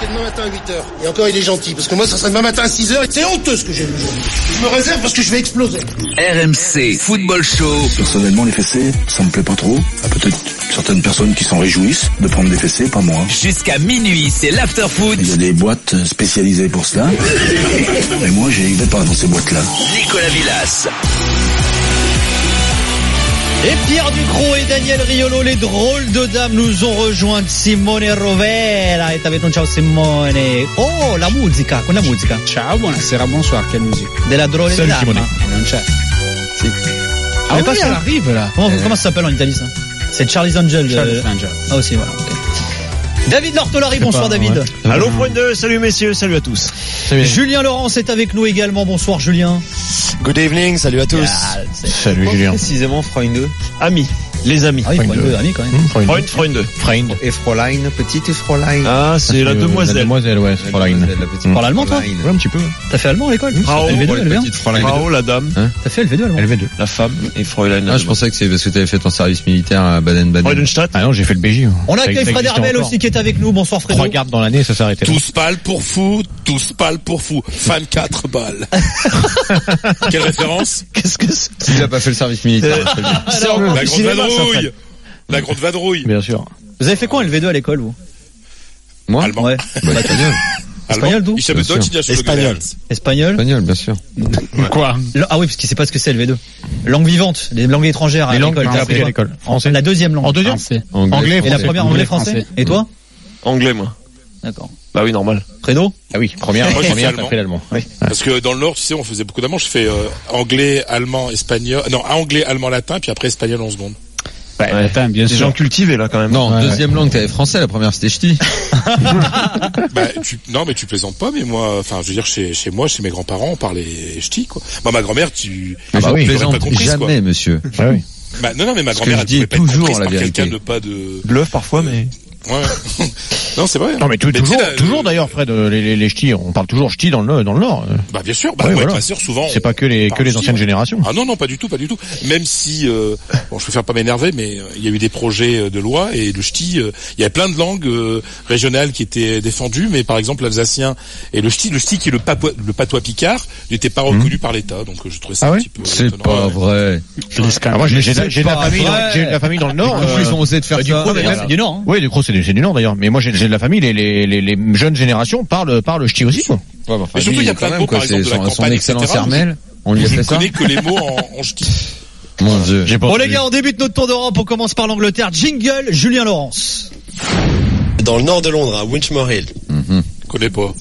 c'était demain matin à 8h. Et encore, il est gentil, parce que moi, ça sera demain matin à 6h. C'est honteux ce que j'ai vu aujourd'hui. Je me réserve parce que je vais exploser. RMC Football Show. Personnellement, les fessées, ça me plaît pas trop. Peut-être certaines personnes qui s'en réjouissent de prendre des fessées, pas moi. Jusqu'à minuit, c'est l'after-foot. Il y a des boîtes spécialisées pour cela. Et moi, j'y vais pas dans ces boîtes-là. Nicolas Villas. Et Pierre Ducrot et Daniel Riolo, les drôles de dames, nous ont rejoint. Simone Rovera. Et t'avais ton ciao Simone. Oh, la musica, con la musica. Ciao, buonasera, bonsoir, quelle musique. Della drôle de dame. Non c'è. Sì. Ah oui, elle arrive là. Comment ça s'appelle en italien ça? C'est Charlie's Angel. Charlie's Angel. Ah aussi, voilà. Okay. David Lortolari, bonsoir David. Ouais. Allô Freunde, salut messieurs, salut à tous. Salut. Julien Laurence est avec nous également, bonsoir Julien. Good evening, salut à tous. Yeah, salut Julien. Précisément Freunde. Amis, les amis. Ah oui, Freunde, amis quand même. Freunde. Et Fräulein, petite Fräulein. Ah, c'est la demoiselle. La demoiselle, ouais, Fräulein. Tu parles allemand toi? Ouais, un petit peu. T'as fait allemand à l'école? Frau, LV2, LV1? Frau, la dame. T'as fait LV2 allemand? LV2. La femme et Fräulein. Ah, je pensais que c'est parce que t'avais fait ton service militaire à Baden-Baden. Freudenstadt. Ah non, j'ai fait le BJ. On accueille Fred Hermel aussi qui est avec nous, bonsoir Fred. 3 gardes dans l'année, ça s'est arrêté. Tous pâles pour fou, 24 balles. Quelle référence? Qu'est-ce que c'est? Il a pas fait le service militaire. C'est la grande vadrouille. La grande vadrouille. Bien sûr. Vous avez fait quoi en LV2 à l'école, vous? Moi? Allemand. Ouais. Bah, italien. Espagnol, d'où? Espagnol. Espagnol, bien sûr. Quoi? Ah oui, parce qu'il sait pas ce que c'est LV2. Langue vivante, les langues étrangères à l'école. T'as appris à l'école. Français. La deuxième langue. En deuxième? Anglais, et la première anglais, français. Et toi? Anglais, moi. D'accord. Bah oui, normal. Fredo? Ah oui, première, moi, t'as fait l'allemand. Oui. Parce que dans le Nord, tu sais, on faisait beaucoup d'allemand. Je fais anglais, allemand, espagnol. Non, anglais, allemand, latin, puis après espagnol en seconde. Ouais, latin, bien sûr. Des gens cultivés là quand même. Non, deuxième langue, t'avais français, la première c'était ch'ti. Non, mais tu plaisantes pas, mais moi, enfin, je veux dire, chez moi, chez mes grands-parents, on parlait ch'ti, quoi. Moi, ma grand-mère, je plaisante jamais, monsieur. Ah oui. Non, mais ma grand-mère, elle pouvait pas être comprise par quelqu'un de pas de... Bluff parfois, mais... Ouais. Non, c'est vrai. Non, mais toujours d'ailleurs, Fred, les ch'tis, on parle toujours ch'ti dans le Nord. Bah, bien sûr. Bah, ouais, voilà. Ma sœur, souvent. C'est pas que les anciennes générations. Ah non, pas du tout. Même si, bon, je préfère pas m'énerver, mais il y a eu des projets de loi et le ch'ti, il y a plein de langues régionales qui étaient défendues, mais par exemple, l'alsacien et le ch'ti qui est le patois picard, n'était pas reconnu par l'État, donc je trouvais ça un petit peu. C'est étonnant. pas vrai. Moi, j'ai de la famille dans le Nord. Ils ont osé de faire ça. Du Nord. Oui, du coup, c'est du Nord d'ailleurs. Mais moi, j'ai de la famille. Les jeunes générations parlent ch'ti aussi, quoi. Mais surtout, il y a plein de mots, par exemple, de la campagne, etc. On lui a fait ça. Je ne connais que les mots en ch'ti. Mon Dieu. Bon, les gars, on débute notre tour d'Europe. On commence par l'Angleterre. Jingle, Julien Laurence. Dans le nord de Londres, à Winchmore Hill. Je connais pas.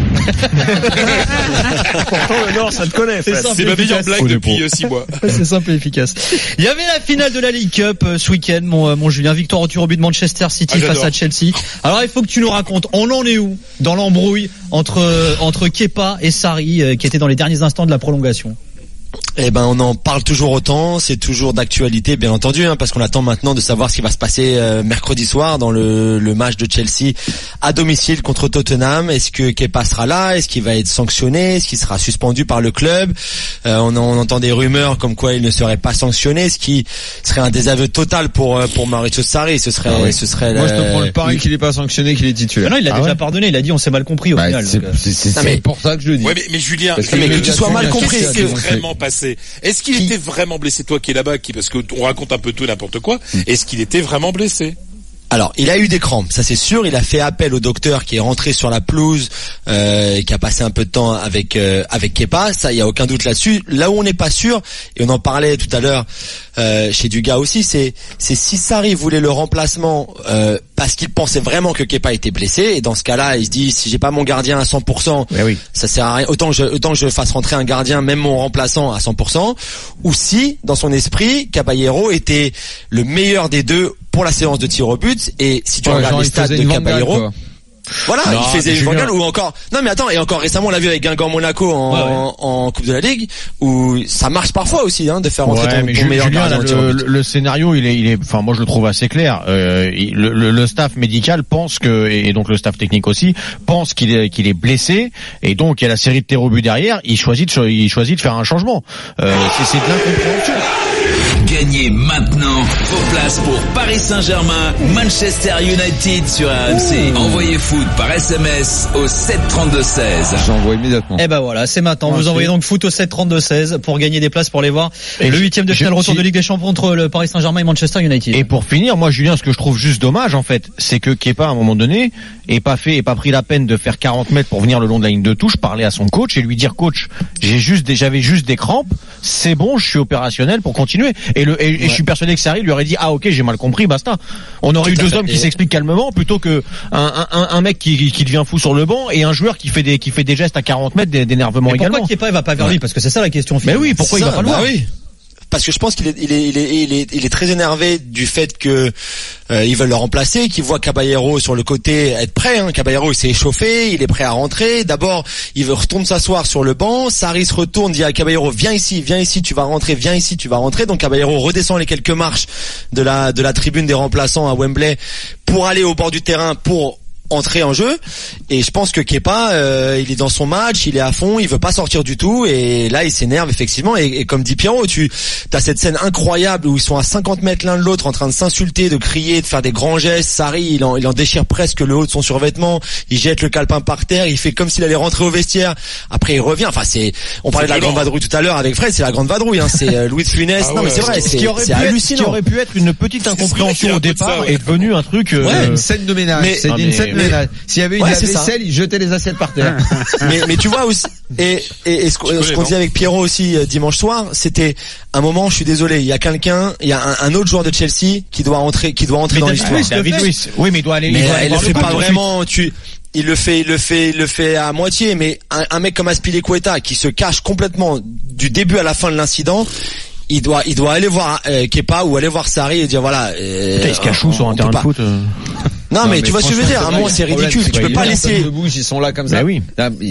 Pourtant, le Nord, ça te connaît, Fred. C'est ma meilleure blague depuis 6 mois. C'est simple et efficace. Il y avait la finale de la League Cup ce week-end, mon Julien. Victoire au tir au but de Manchester City face à Chelsea. Alors, il faut que tu nous racontes, on en est où dans l'embrouille entre Kepa et Sarri, qui étaient dans les derniers instants de la prolongation? Eh ben, on en parle toujours autant, c'est toujours d'actualité, bien entendu, parce qu'on attend maintenant de savoir ce qui va se passer mercredi soir dans le match de Chelsea à domicile contre Tottenham. Est-ce que Kepa sera là? Est-ce qu'il va être sanctionné? Est-ce qu'il sera suspendu par le club? On entend des rumeurs comme quoi il ne serait pas sanctionné, ce qui serait un désaveu total pour Maurizio Sarri. Ce serait. Moi, je te prends le pari qu'il est pas sanctionné, qu'il est titulaire. Non, il l'a déjà pardonné. Il a dit on s'est mal compris au final. C'est pour ça que je le dis. Ouais, mais Julien, que tu sois mal compris, qu'est-ce qui est vraiment passé? Est-ce qu'il était vraiment blessé, toi qui es là-bas, parce que on raconte un peu tout et n'importe quoi, est-ce qu'il était vraiment blessé? Alors, il a eu des crampes, ça c'est sûr. Il a fait appel au docteur qui est rentré sur la pelouse, et qui a passé un peu de temps avec Kepa. Ça, il y a aucun doute là-dessus. Là où on n'est pas sûr, et on en parlait tout à l'heure chez Dugas aussi, c'est si Sarri voulait le remplacement parce qu'il pensait vraiment que Kepa était blessé. Et dans ce cas-là, il se dit si j'ai pas mon gardien à 100%, ça sert à rien. Autant que je fasse rentrer un gardien, même mon remplaçant à 100%. Ou si, dans son esprit, Caballero était le meilleur des deux pour la séance de tir au but. Et si tu regardes les stats de Caballero, voilà, il faisait une Van Gaal ou encore. Non mais attends, et encore récemment on l'a vu avec Guingamp Monaco en Coupe de la Ligue où ça marche parfois aussi de faire rentrer ton meilleur gardien. Le scénario il est enfin moi je le trouve assez clair. Le staff médical pense que et donc le staff technique aussi pense qu'il est blessé et donc il y a la série de tirs au but derrière, il choisit de faire un changement. C'est de l'incompréhension. Gagnez maintenant vos places pour Paris Saint-Germain, Manchester United sur RMC. Envoyez foot foot par SMS au 732-16. J'envoie immédiatement. Eh ben voilà, c'est maintenant. Vous envoyez donc foot au 732-16 pour gagner des places pour aller voir Et le 8e de finale retour de Ligue des Champions entre le Paris Saint-Germain et Manchester United. Et pour finir, moi Julien, ce que je trouve juste dommage en fait, c'est que Kepa à un moment donné ait pas pris la peine de faire 40 mètres pour venir le long de la ligne de touche, parler à son coach et lui dire coach, j'avais juste des crampes, c'est bon, je suis opérationnel pour continuer. Et je suis persuadé que Sarri lui aurait dit ah ok, j'ai mal compris, basta. On aurait eu deux hommes qui s'expliquent calmement plutôt que un mec qui devient fou sur le banc et un joueur qui fait des gestes à 40 mètres d'énervement également. Pourquoi Kepa il va pas vers lui? Parce que c'est ça la question finale. Mais oui, pourquoi il va pas le voir? Oui. Parce que je pense qu'il est très énervé du fait que ils veulent le remplacer, qu'ils voient Caballero sur le côté être prêt. Caballero il s'est échauffé, il est prêt à rentrer. D'abord, il retourne s'asseoir sur le banc. Sarri se retourne, dit à Caballero viens ici, tu vas rentrer, viens ici, tu vas rentrer. Donc Caballero redescend les quelques marches de la tribune des remplaçants à Wembley pour aller au bord du terrain pour entrer en jeu. Et je pense que Kepa il est dans son match, il est à fond, il veut pas sortir du tout et là il s'énerve effectivement et comme dit Pierrot, t'as cette scène incroyable où ils sont à 50 mètres l'un de l'autre en train de s'insulter, de crier, de faire des grands gestes. Sarri il en déchire presque le haut de son survêtement, il jette le calepin par terre, il fait comme s'il allait rentrer au vestiaire, après il revient. Enfin on parlait de la grande vadrouille tout à l'heure avec Fred, c'est la grande vadrouille c'est Louis de Funès. Non mais c'est vrai, c'est hallucinant. Ce qui aurait pu être une petite incompréhension au départ est devenu un truc une scène de ménage. C'est une scène de ménage. S'il y avait une vaisselle, il jetait les assiettes par terre. mais tu vois aussi et ce qu'on disait avec Pierrot aussi dimanche soir, c'était un moment, je suis désolé, il y a un autre joueur de Chelsea qui doit entrer dans l'histoire. David Luiz. Oui, mais il doit aller. Mais il le fait pas vraiment. Il le fait à moitié. Mais un mec comme Azpilicueta qui se cache complètement du début à la fin de l'incident. Il doit aller voir Kepa ou aller voir Sarri et dire voilà. Il se cache où sur un terrain de foot Non mais tu vois ce que je veux dire, à un moment c'est ridicule, tu peux pas laisser. Ils sont là comme ça. Bah oui.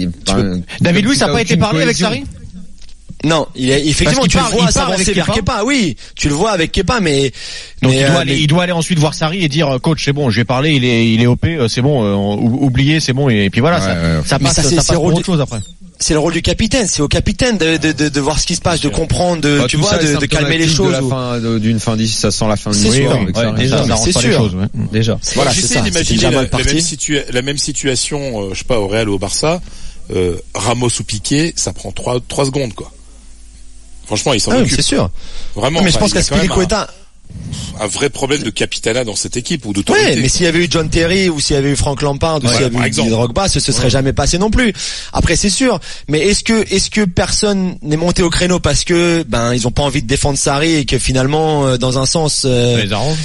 David Luiz a pas été parlé avec Sarri? Non, effectivement tu le vois s'avancer vers Kepa, oui, tu le vois avec Kepa mais donc il doit aller ensuite voir Sarri et dire coach c'est bon, je vais parler, il est OP, c'est bon, oubliez, c'est bon et puis voilà, ça passe pour autre chose après. C'est le rôle du capitaine, c'est au capitaine de voir ce qui se passe, de comprendre, tu vois, de calmer les choses. D'une fin d'ici, ça sent la fin du mois. Déjà, c'est sûr. Déjà. Voilà, j'essaie d'imaginer la même situation, je sais pas, au Real ou au Barça, Ramos ou Piqué, ça prend 3 secondes, quoi. Franchement, il s'en occupe. C'est sûr. Vraiment. Mais je pense qu'Azpilicueta un vrai problème de capitanat dans cette équipe ou d'autorité. Ouais, mais s'il y avait eu John Terry ou s'il y avait eu Frank Lampard ou s'il y avait eu Didier Drogba, ce serait jamais passé non plus. Après c'est sûr, mais est-ce que personne n'est monté au créneau parce que ils ont pas envie de défendre Sarri et que finalement dans un sens les arrange.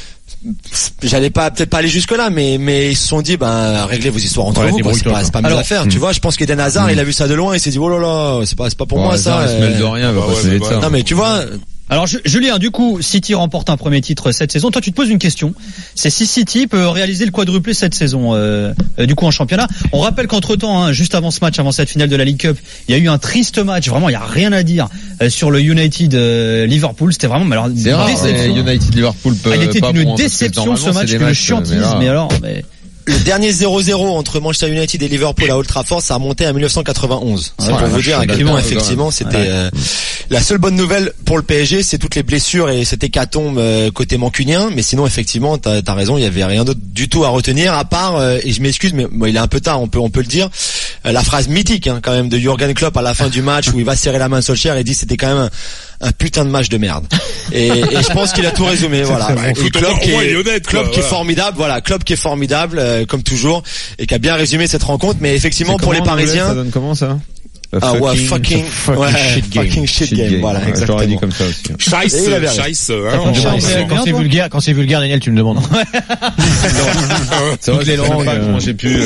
J'allais peut-être pas aller jusque là mais ils se sont dit réglez vos histoires entre vous, c'est pas mieux à faire. Tu vois, je pense qu'Eden Hazard il a vu ça de loin et il s'est dit oh là là, c'est pas pour moi ça. Il se mêle de rien, va pas se mêler de ça. Non mais tu vois. Alors Julien, du coup, City remporte un premier titre cette saison. Toi, tu te poses une question. C'est si City peut réaliser le quadruplé cette saison, du coup en championnat. On rappelle qu'entre-temps, juste avant ce match, avant cette finale de la League Cup, il y a eu un triste match. Vraiment, il y a rien à dire sur le United Liverpool. C'était vraiment c'est rare. United Liverpool peut. Il était une déception ce match que le chiantise. Mais le dernier 0-0 entre Manchester United et Liverpool à Old Trafford, ça a remonté à 1991. C'est pour vous dire à quel point effectivement c'était la seule bonne nouvelle pour le PSG, c'est toutes les blessures et cette hécatombe côté mancunien. Mais sinon effectivement, t'as raison, il y avait rien d'autre du tout à retenir à part et je m'excuse, mais il est un peu tard, on peut le dire. La phrase mythique quand même de Jürgen Klopp à la fin du match où il va serrer la main de Solskjaer et dit c'était quand même un putain de match de merde. Et je pense qu'il a tout résumé, voilà. Et Klopp qui est formidable, voilà, Klopp qui est formidable comme toujours et qui a bien résumé cette rencontre. Mais effectivement pour les Parisiens, ça donne comment ça? Fucking shit game. Voilà, exactement. J'aurais dit comme ça aussi. Scheisse, quand c'est vulgaire, Daniel, tu me demandes. C'est vrai, les langues, comment j'ai pu,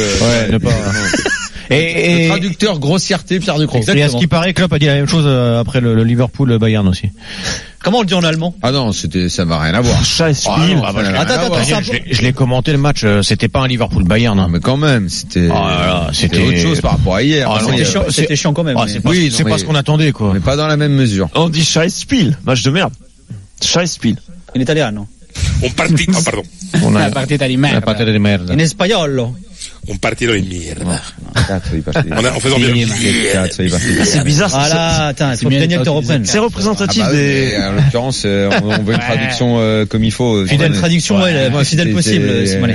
Et le traducteur grossièreté Pierre Ducrot. Et à ce qui paraît, Klopp a dit la même chose après le Liverpool Bayern aussi. Comment on le dit en allemand? Ah non, ça va rien à voir. Scheißspiel. Je l'ai commenté le match, c'était pas un Liverpool Bayern. Non, mais quand même, c'était autre chose par rapport à hier. C'était chiant quand même. C'est pas ce qu'on attendait, quoi. Mais pas dans la même mesure. On dit Scheißspiel, match de merde. Scheißspiel. In italiano. Pardon. La partita di merda. In espagnolo. un partido de mierda. Cazzo di partita. En faisant bien. Cazzo di partita. C'est bizarre. Voilà, attends, il faut que Daniel te reprenne. C'est représentatif des. En l'occurrence, on veut une traduction comme il faut. Fidèle traduction, la plus fidèle possible, Simonet.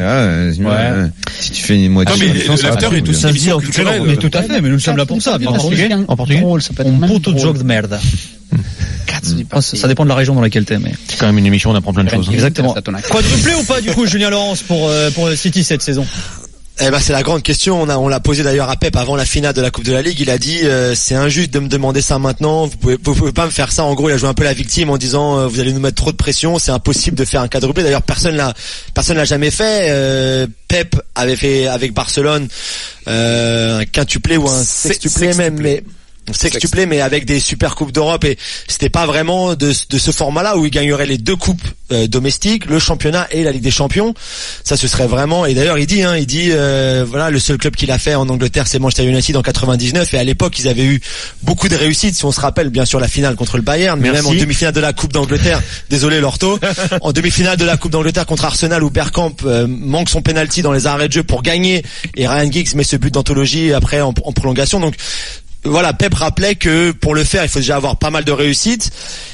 Si tu fais une moitié traduction, ça l'after est aussi émission culturelle. Mais tout à fait, mais nous sommes là pour ça, bien entendu. En portugais. Un puto joke de merde. Ça dépend de la région dans laquelle t'es, mais. C'est quand même une émission, on apprend plein de choses. Exactement. Quadruplé ou pas, du coup, Julien Laurence pour City cette saison? Eh ben, c'est la grande question. On l'a posé d'ailleurs à Pep avant la finale de la Coupe de la Ligue. Il a dit, c'est injuste de me demander ça maintenant. Vous pouvez pas me faire ça. En gros, il a joué un peu la victime en disant, vous allez nous mettre trop de pression. C'est impossible de faire un quadruplé. D'ailleurs, personne l'a jamais fait. Pep avait fait avec Barcelone, un quintuplé ou un sextuplé même, mais avec des super coupes d'Europe, et c'était pas vraiment de ce format-là où il gagnerait les deux coupes domestiques, le championnat et la Ligue des Champions. Ça, ce serait vraiment. Et d'ailleurs, il dit, voilà, le seul club qu'il a fait en Angleterre, c'est Manchester United en 99, et à l'époque, ils avaient eu beaucoup de réussites. Si on se rappelle, bien sûr, la finale contre le Bayern, mais même en demi-finale de la Coupe d'Angleterre. Désolé, Lorto. En demi-finale de la Coupe d'Angleterre contre Arsenal, où Bergkamp manque son penalty dans les arrêts de jeu pour gagner, et Ryan Giggs met ce but d'anthologie après en prolongation. Donc voilà, Pep rappelait que pour le faire, il faut déjà avoir pas mal de réussite,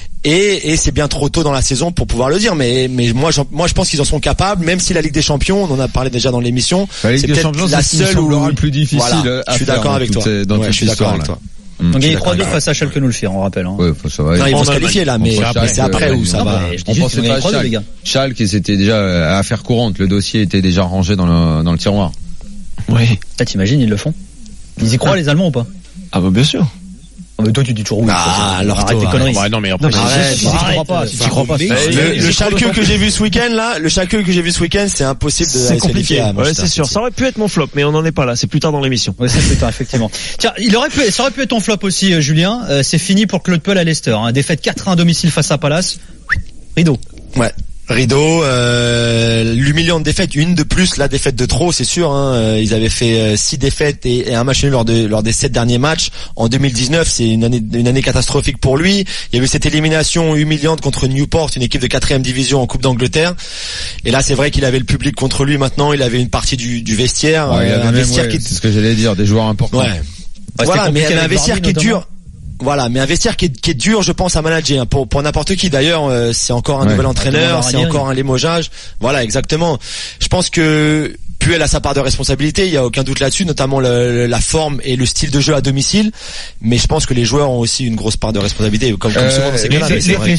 et c'est bien trop tôt dans la saison pour pouvoir le dire, mais moi je pense qu'ils en sont capables, même si la Ligue des Champions, on en a parlé déjà dans l'émission, c'est peut-être la seule où le plus difficile. Voilà, je suis d'accord avec toi. Je suis d'accord avec toi. On gagne 3-2 face à Schalke 04, on rappelle. Ouais, ça va. Non, ils vont se qualifier là, mais c'est après où ça va. On pense que 3-2, les gars. Schalke, c'était déjà affaire courante. Le dossier était déjà rangé dans le tiroir. Oui. T'imagines, ils le font. Ils y croient, les Allemands, ou pas? Ah bah bien sûr. Mais toi tu dis toujours oui. Alors arrête tes conneries. Ouais, non mais après si tu crois pas, si tu crois pas. Le Schalke que j'ai vu ce week-end, c'est impossible de se qualifier. Ouais, c'est sûr. Ça aurait pu être mon flop, mais on n'en est pas là. C'est plus tard dans l'émission. Ouais, c'est plus tard, effectivement. Tiens, ça aurait pu être ton flop aussi, Julien. C'est fini pour Claude Puel à Leicester. Défaite 4-1 à domicile face à Palace. Rideau. Ouais. Rideau, l'humiliante défaite, une de plus, la défaite de trop, c'est sûr. Ils avaient fait 6 défaites et un match nul lors des 7 derniers matchs. En 2019, c'est une année catastrophique pour lui. Il y a eu cette élimination humiliante contre Newport, une équipe de 4e division en Coupe d'Angleterre. Et là, c'est vrai qu'il avait le public contre lui. Maintenant, il avait une partie du vestiaire, un vestiaire qui... C'est ce que j'allais dire, des joueurs importants. Ouais. Voilà, mais un vestiaire qui est dur. Voilà, mais un vestiaire qui est dur, je pense, à manager, pour n'importe qui. D'ailleurs, c'est encore un nouvel entraîneur, c'est encore un limogeage. Voilà, exactement. Je pense que Puel a sa part de responsabilité, il y a aucun doute là-dessus, notamment la forme et le style de jeu à domicile. Mais je pense que les joueurs ont aussi une grosse part de responsabilité, comme souvent dans ces cas-là.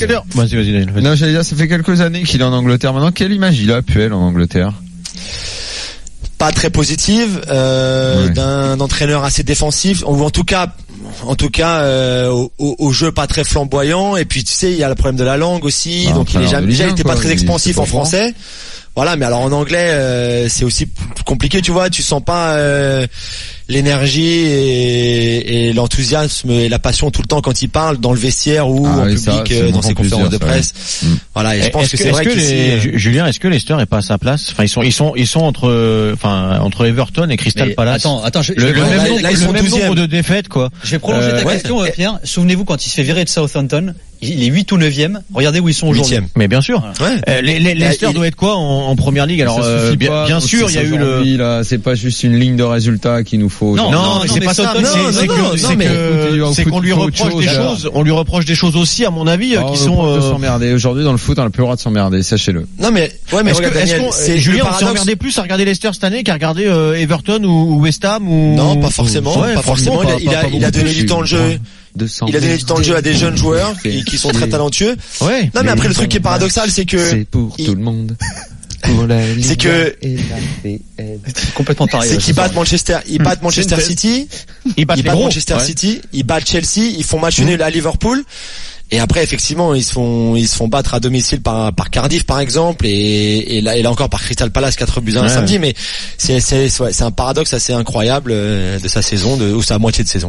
Vas-y. Non, j'allais dire, ça fait quelques années qu'il est en Angleterre. Maintenant, quelle image il a, Puel, en Angleterre? Pas très positive, d'un entraîneur assez défensif, ou en tout cas au jeu pas très flamboyant. Et puis tu sais, il y a le problème de la langue aussi, donc il était pas très expansif en français. Voilà, mais alors en anglais, c'est aussi compliqué, tu vois. Tu sens pas l'énergie et l'enthousiasme et la passion tout le temps quand il parle dans le vestiaire ou en public, dans ses conférences de presse. Voilà, et je pense que c'est vrai que Julien, est-ce que Leicester est pas à sa place? Enfin, ils sont entre Everton et Crystal Palace. Attends, le même nombre de défaites, quoi. Je vais prolonger ta question, Pierre. Souvenez-vous quand il se fait virer de Southampton, il est 8 ou 9e. Regardez où ils sont aujourd'hui. Mais bien sûr. Leicester doit être quoi en première ligue? Alors bien sûr, il y a eu le. C'est pas juste une ligne de résultats qu'il nous faut. Non, c'est pas ça. C'est qu'on lui reproche des choses. On lui reproche des choses aussi, à mon avis, qui sont. S'emmerder. Aujourd'hui, dans le foot, on n'a plus le droit de s'emmerder. Sachez-le. Non mais regarde, Daniel, Julien, on s'est emmerdé plus à regarder Leicester cette année qu'à regarder Everton ou West Ham ou. Non, pas forcément. Pas forcément. Il a donné du temps de jeu. Il a donné du temps de jeu à des jeunes joueurs qui sont très talentueux. Ouais. Non mais après le truc qui est paradoxal, c'est que c'est pour tout le monde. C'est que complètement pareil. C'est qu'ils battent Manchester City, ils battent City, ils battent Chelsea, ils font match nul à Liverpool. Et après, effectivement, ils se font battre à domicile par Cardiff, par exemple, et là encore par Crystal Palace 4-1 samedi. Mais c'est un paradoxe assez incroyable de sa saison, ou sa moitié de saison, quoi.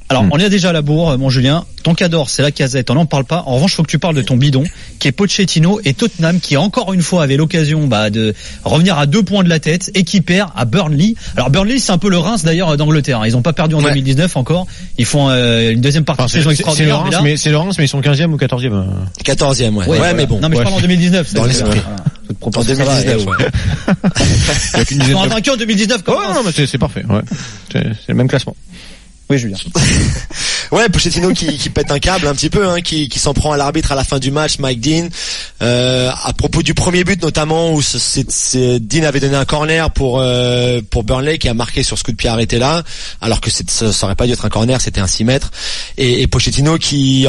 Alors, on est déjà à la bourre, mon Julien. Ton cador, c'est la Casette. On n'en parle pas. En revanche, faut que tu parles de ton bidon, qui est Pochettino et Tottenham, qui encore une fois avait l'occasion de revenir à 2 points de la tête et qui perd à Burnley. Alors Burnley, c'est un peu le Reims d'ailleurs d'Angleterre. Ils n'ont pas perdu en 2019 encore. Ils font une deuxième partie de saison extraordinaire. C'est le Reims, mais ils sont 15e ou 14e. 14e, ouais. Ouais, mais bon. Non, mais je parle en 2019. Dans l'esprit. En 2019, ouais. Ils ont vaincu en 2019 quand même. Non, mais c'est parfait. Ouais. C'est le même classement. Oui, Julien. Ouais, Pochettino qui pète un câble un petit peu, qui s'en prend à l'arbitre à la fin du match, Mike Dean. À propos du premier but notamment, où Dean avait donné un corner pour Burnley, qui a marqué sur ce coup de pied arrêté là, alors que ça aurait pas dû être un corner, c'était un 6 mètres. Et Pochettino qui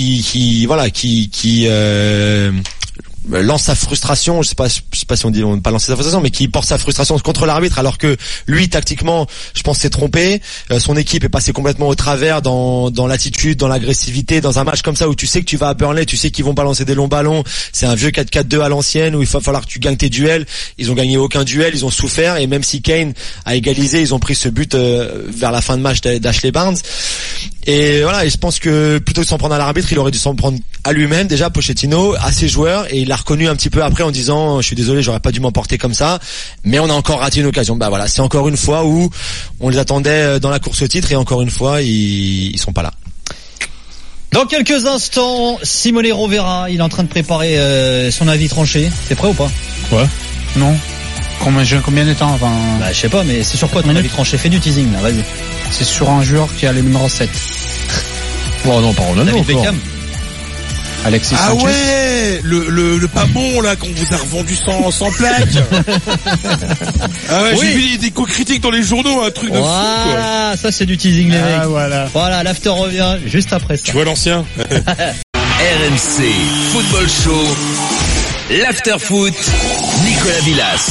lance sa frustration, je sais pas si on dit pas lancer sa frustration, mais qui porte sa frustration contre l'arbitre, alors que lui tactiquement, je pense, s'est trompé. Son équipe est passée complètement au travers dans l'attitude, dans l'agressivité, dans un match comme ça où tu sais que tu vas à Burnley, tu sais qu'ils vont balancer des longs ballons. C'est un vieux 4-4-2 à l'ancienne où il va falloir que tu gagnes tes duels. Ils ont gagné aucun duel, ils ont souffert, et même si Kane a égalisé, ils ont pris ce but vers la fin de match d'Ashley Barnes. Et voilà, et je pense que plutôt que de s'en prendre à l'arbitre, il aurait dû s'en prendre à lui-même, déjà, Pochettino, à ses joueurs, et il l'a reconnu un petit peu après en disant, je suis désolé, j'aurais pas dû m'emporter comme ça, mais on a encore raté une occasion. Bah voilà, c'est encore une fois où on les attendait dans la course au titre, et encore une fois, ils sont pas là. Dans quelques instants, Simone Rovera, il est en train de préparer son avis tranché. T'es prêt ou pas? Ouais. Non. Combien de temps avant? Bah, je sais pas, mais c'est sur quoi ton avis tranché? Fais du teasing, là, vas-y. C'est sur un joueur qui a le numéro 7. Oh non, pas Ronaldo. David Beckham. Alexis Sanchez. Ah ouais, le pas bon là qu'on vous a revendu sans plaque. Ah ouais, j'ai vu des co-critiques dans les journaux, un truc de fou quoi. Ça c'est du teasing les mecs. Voilà, l'after revient juste après ça. Tu vois l'ancien. RMC Football Show, l'after foot, Nicolas Villas.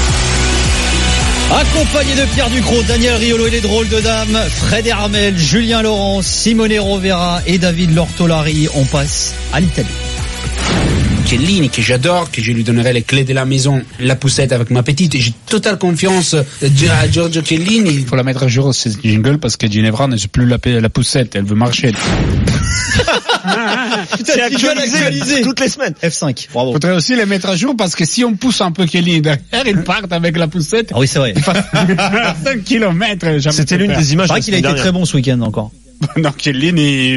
Accompagné de Pierre Ducrot, Daniel Riolo et les drôles de dames, Fred Hermel, Julien Laurent, Simone Rovera et David Lortolari. On passe à l'Italie. Chiellini, que j'adore, que je lui donnerai les clés de la maison, la poussette avec ma petite. J'ai totale confiance à Giorgio Chiellini. Il faut la mettre à jour, ce jingle, parce que Ginevra ne sait plus la poussette, elle veut marcher. C'est actualisé toutes les semaines. F5, bravo. Faudrait aussi les mettre à jour, parce que si on pousse un peu Chiellini derrière, ils partent avec la poussette. Ah oui, c'est vrai. 5 kilomètres. C'était l'une des images. C'est vrai qu'il a été très bon ce week-end encore. Non, Chiellini,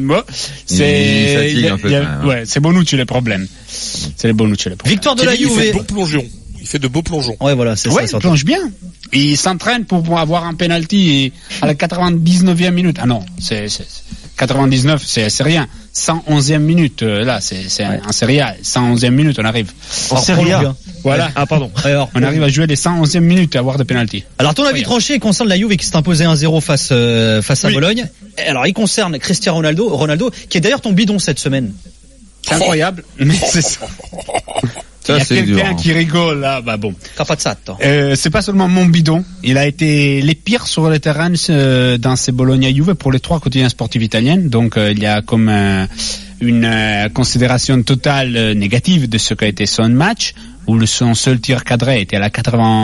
c'est Bonucci le problème. C'est les Bonucci le problème. Victoire de la Juve. Il fait de beaux plongeons. Ouais, voilà, c'est ça. Il plonge bien. Il s'entraîne pour avoir un penalty à la 99e minute. Ah non, c'est 99, c'est rien. 111e minute, là, c'est en Serie A. 111e minute, on arrive. En Serie A. Voilà. Ah, pardon. Alors, on arrive à jouer les 111e minutes et avoir des penalties. Alors, ton avis tranché concerne la Juve qui s'est imposé 1-0 face à Bologne. Alors, il concerne Cristiano Ronaldo, qui est d'ailleurs ton bidon cette semaine. C'est incroyable, mais c'est ça. Il y a quelqu'un qui rigole là, bah bon. Capazzato. C'est pas seulement mon bidon, il a été les pires sur le terrain dans ces Bologna-Juve pour les 3 quotidiens sportifs italiens. Donc il y a comme une considération totale négative de ce qu'a été son match, où son seul tir cadré était à la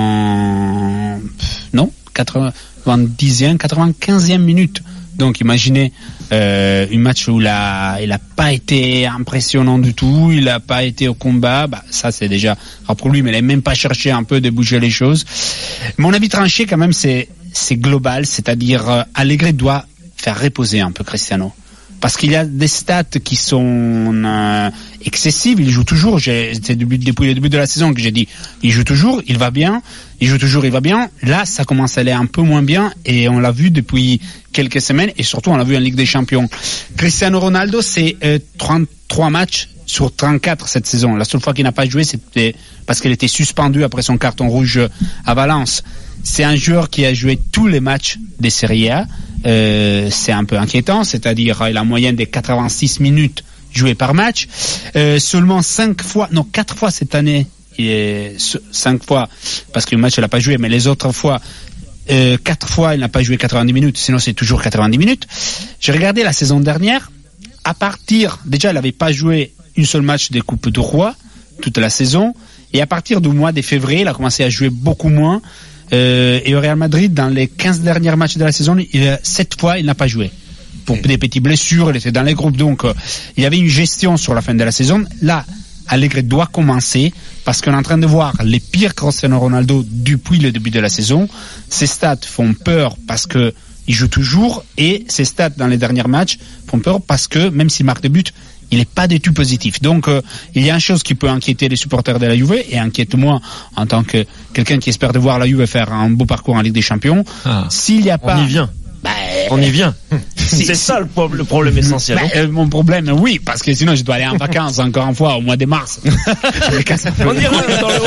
95e minute. Donc imaginez un match où il a pas été impressionnant du tout, il a pas été au combat, ça c'est déjà rare pour lui, mais il a même pas cherché un peu de bouger les choses. Mon avis tranché quand même c'est global, c'est-à-dire Allegri doit faire reposer un peu Cristiano. Parce qu'il y a des stats qui sont excessives, il joue toujours, c'est depuis le début de la saison que j'ai dit, il joue toujours, il va bien. Là, ça commence à aller un peu moins bien, et on l'a vu depuis quelques semaines, et surtout on l'a vu en Ligue des Champions. Cristiano Ronaldo, c'est 33 matchs sur 34 cette saison. La seule fois qu'il n'a pas joué, c'était parce qu'il était suspendu après son carton rouge à Valence. C'est un joueur qui a joué tous les matchs des Serie A. C'est un peu inquiétant, c'est-à-dire il a en moyenne des 86 minutes jouées par match. Seulement 4 fois cette année, 5 fois, parce que le match il n'a pas joué, mais les autres fois, 4 fois il n'a pas joué 90 minutes, sinon c'est toujours 90 minutes. J'ai regardé la saison dernière, déjà il n'avait pas joué une seule match des Coupes de Roi, toute la saison, et à partir du mois de février, il a commencé à jouer beaucoup moins. Et au Real Madrid, dans les 15 derniers matchs de la saison, 7 fois, il n'a pas joué. pour des petites blessures, il était dans les groupes, donc il y avait une gestion sur la fin de la saison. Là, Allegri doit commencer parce qu'on est en train de voir les pires Cristiano Ronaldo depuis le début de la saison. Ses stats font peur parce que il joue toujours, et ses stats dans les derniers matchs font peur parce que même s'il marque des buts, il n'est pas du tout positif. Donc il y a une chose qui peut inquiéter les supporters de la Juve et inquiète moi en tant que quelqu'un qui espère de voir la Juve faire un beau parcours en Ligue des Champions. S'il n'y a pas, on y vient. On y vient. C'est ça le problème essentiel. Mon problème, oui, parce que sinon je dois aller en vacances encore une fois au mois de mars. On ira dans le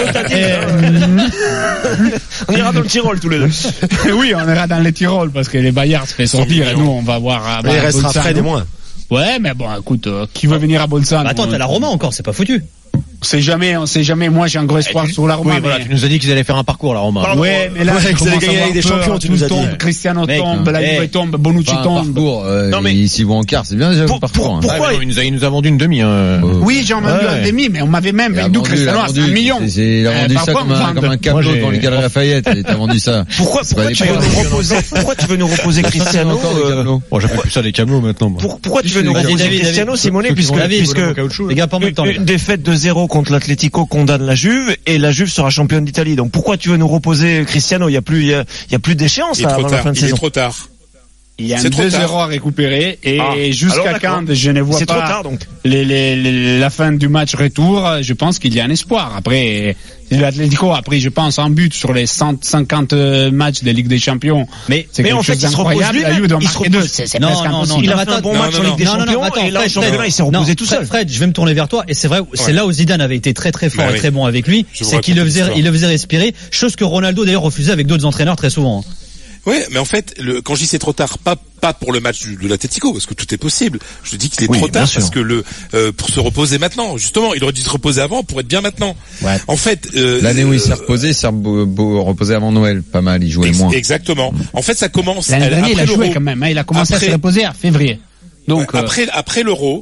On ira dans le Tyrol tous les deux. Oui, on ira dans le Tyrol parce que les Bayards se fait sortir et nous on va voir. Il restera Fred et moi. Ouais, mais bon, écoute, qui veut venir à Bolzano? Attends, t'as la Roma encore, c'est pas foutu. On sait jamais. Moi, j'ai un gros espoir sur la Roma. Oui, voilà, tu nous as dit qu'ils allaient faire un parcours, la Roma. Ouais, mais là, ils allaient gagner avec des champions, tu nous as dit. Cristiano tombe, la Juve tombe, Bonucci tombe. Non, mais s'ils vont en quart, c'est bien déjà le parcours. Pourquoi il nous a vendu une demi, Oui, j'ai vendu une demi, mais on m'avait même vendu Cristiano à 5 millions. Il a vendu ça comme un cadeau dans les Galeries Lafayette. Il t'a vendu ça. Pourquoi tu veux nous reposer Cristiano? Bon, j'appelle plus ça des camelots maintenant. Pourquoi tu veux nous reposer Cristiano, Simone, puisque les gars, pas en même temps. Une défaite de 0 contre l'Atlético condamne la Juve et la Juve sera championne d'Italie. Donc pourquoi tu veux nous reposer Cristiano? Il y a plus d'échéance là avant la fin de saison. Il est trop tard. Il y a 2-0 à récupérer et jusqu'à quand je ne vois pas trop tard, donc. La fin du match retour. Je pense qu'il y a un espoir. Après, l'Atlético a pris, je pense, un but sur les 150 matchs de Ligue des Champions. Mais en fait, il se repose lui-même. Il se repose. C'est presque impossible. Il a fait un bon match en Ligue des Champions et là, au championnat, il s'est reposé tout seul. Fred, je vais me tourner vers toi et c'est vrai, c'est là où Zidane avait été très très fort et très bon avec lui. C'est qu'il le faisait respirer. Chose que Ronaldo d'ailleurs refusait avec d'autres entraîneurs très souvent. Ouais, mais en fait, quand je dis c'est trop tard, pas pour le match de l'Atlético, parce que tout est possible. Je te dis qu'il est trop tard parce que pour se reposer maintenant, justement, il aurait dû se reposer avant pour être bien maintenant. Ouais. En fait, l'année où il s'est reposé, il s'est reposé avant Noël, pas mal, il jouait moins. Exactement. En fait, ça commence. L'année dernière, il a joué quand même. Il a commencé à se reposer en février. Donc après l'Euro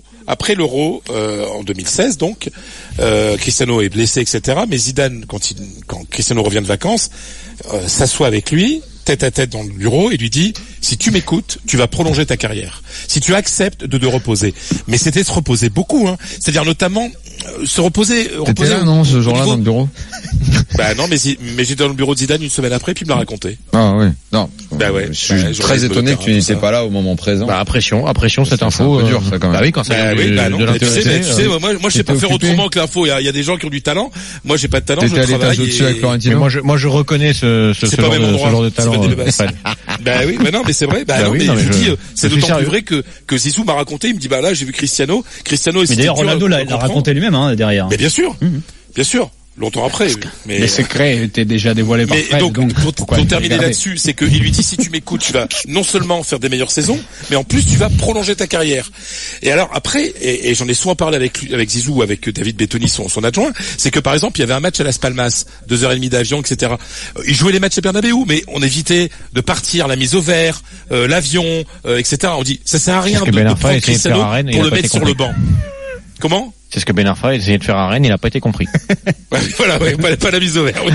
en 2016, donc Cristiano est blessé, etc. Mais Zidane, quand Cristiano revient de vacances, s'assoit avec lui, tête à tête dans le bureau, et lui dit: si tu m'écoutes, tu vas prolonger ta carrière. Si tu acceptes de te reposer. Mais c'était se reposer beaucoup, hein. C'est-à-dire notamment se reposer. T'étais là, non, ce jour-là, dans le bureau? Bah non, mais j'étais dans le bureau de Zidane une semaine après, puis il me l'a raconté. Ah oui. Non. Bah ouais. Je suis très étonné que tu n'étais pas là au moment présent. Bah, pression, cette info. C'est un peu dur, ça, quand même. Bah oui, quand ça vient de l'intéressé. Tu sais, moi, je sais pas faire autrement que l'info. Il y a des gens qui ont du talent. Moi, j'ai pas de talent, je travaille. T'étais à l'étage au-dessus avec Florentino. Moi, je reconnais ce genre de talent. Bah oui, mais non, mais c'est vrai. Bah non, mais je vous dis, c'est d'autant plus vrai que Zizou m'a raconté. Il me dit: bah là, j'ai vu Cristiano. Mais d'ailleurs, Ronaldo l'a raconté lui-même, hein, derrière. Mais bien sûr. Longtemps après. Mais les secrets étaient déjà dévoilés par Fred. Donc pour terminer là-dessus, c'est qu'il lui dit: si tu m'écoutes, tu vas non seulement faire des meilleures saisons, mais en plus tu vas prolonger ta carrière. Et alors après, et j'en ai souvent parlé avec Zizou, avec David Bettoni, son adjoint, c'est que par exemple, il y avait un match à Las Palmas, 2h30 d'avion, etc. Ils jouaient les matchs à Bernabéu, mais on évitait de partir, la mise au vert, l'avion, etc. On dit: ça sert à rien de prendre Cristiano pour le mettre sur le banc. Comment? C'est ce que Ben Arfa a essayé de faire à Rennes, il n'a pas été compris. Voilà, pas la mise au vert.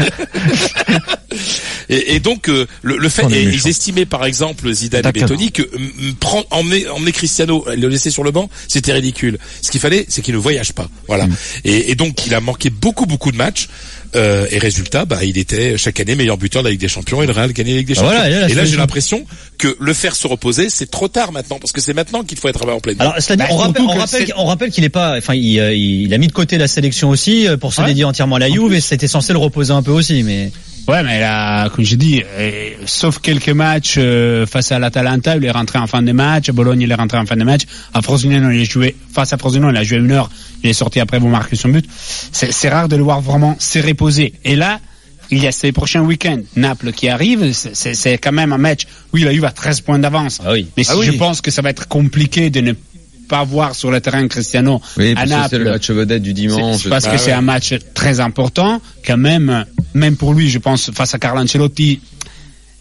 Et donc le fait, ils estimaient par exemple Zidane et Bettoni que emmener Cristiano, le laisser sur le banc, c'était ridicule. Ce qu'il fallait, c'est qu'il ne voyage pas. Voilà. Et donc il a manqué beaucoup de matchs. Et résultat, il était chaque année meilleur buteur de la Ligue des Champions et le Real gagnait la Ligue des Champions. Voilà, et là, j'ai l'impression que le faire se reposer, c'est trop tard maintenant, parce que c'est maintenant qu'il faut être en pleine. Alors, c'est-à-dire, on rappelle qu'il est pas, enfin, il a mis de côté la sélection aussi pour se dédier entièrement à la Juve, et c'était censé le reposer un peu aussi, mais. Ouais, mais là, comme je dis, sauf quelques matchs face à l'Atalanta, il est rentré en fin de match. À Bologne, il est rentré en fin de match. À Frosinone, il a joué face à Frosinone, il a joué 1 heure. Il est sorti après, vous marquez son but. C'est rare de le voir vraiment se reposer. Et là, il y a ces prochains week-ends, Naples qui arrive. C'est quand même un match. Oui, la Juve a 13 points d'avance. Ah oui. Mais je pense que ça va être compliqué de ne pas voir sur le terrain Cristiano à Naples. C'est le match vedette du dimanche. Parce que c'est un match très important. Quand même pour lui, je pense, face à Carlo Ancelotti,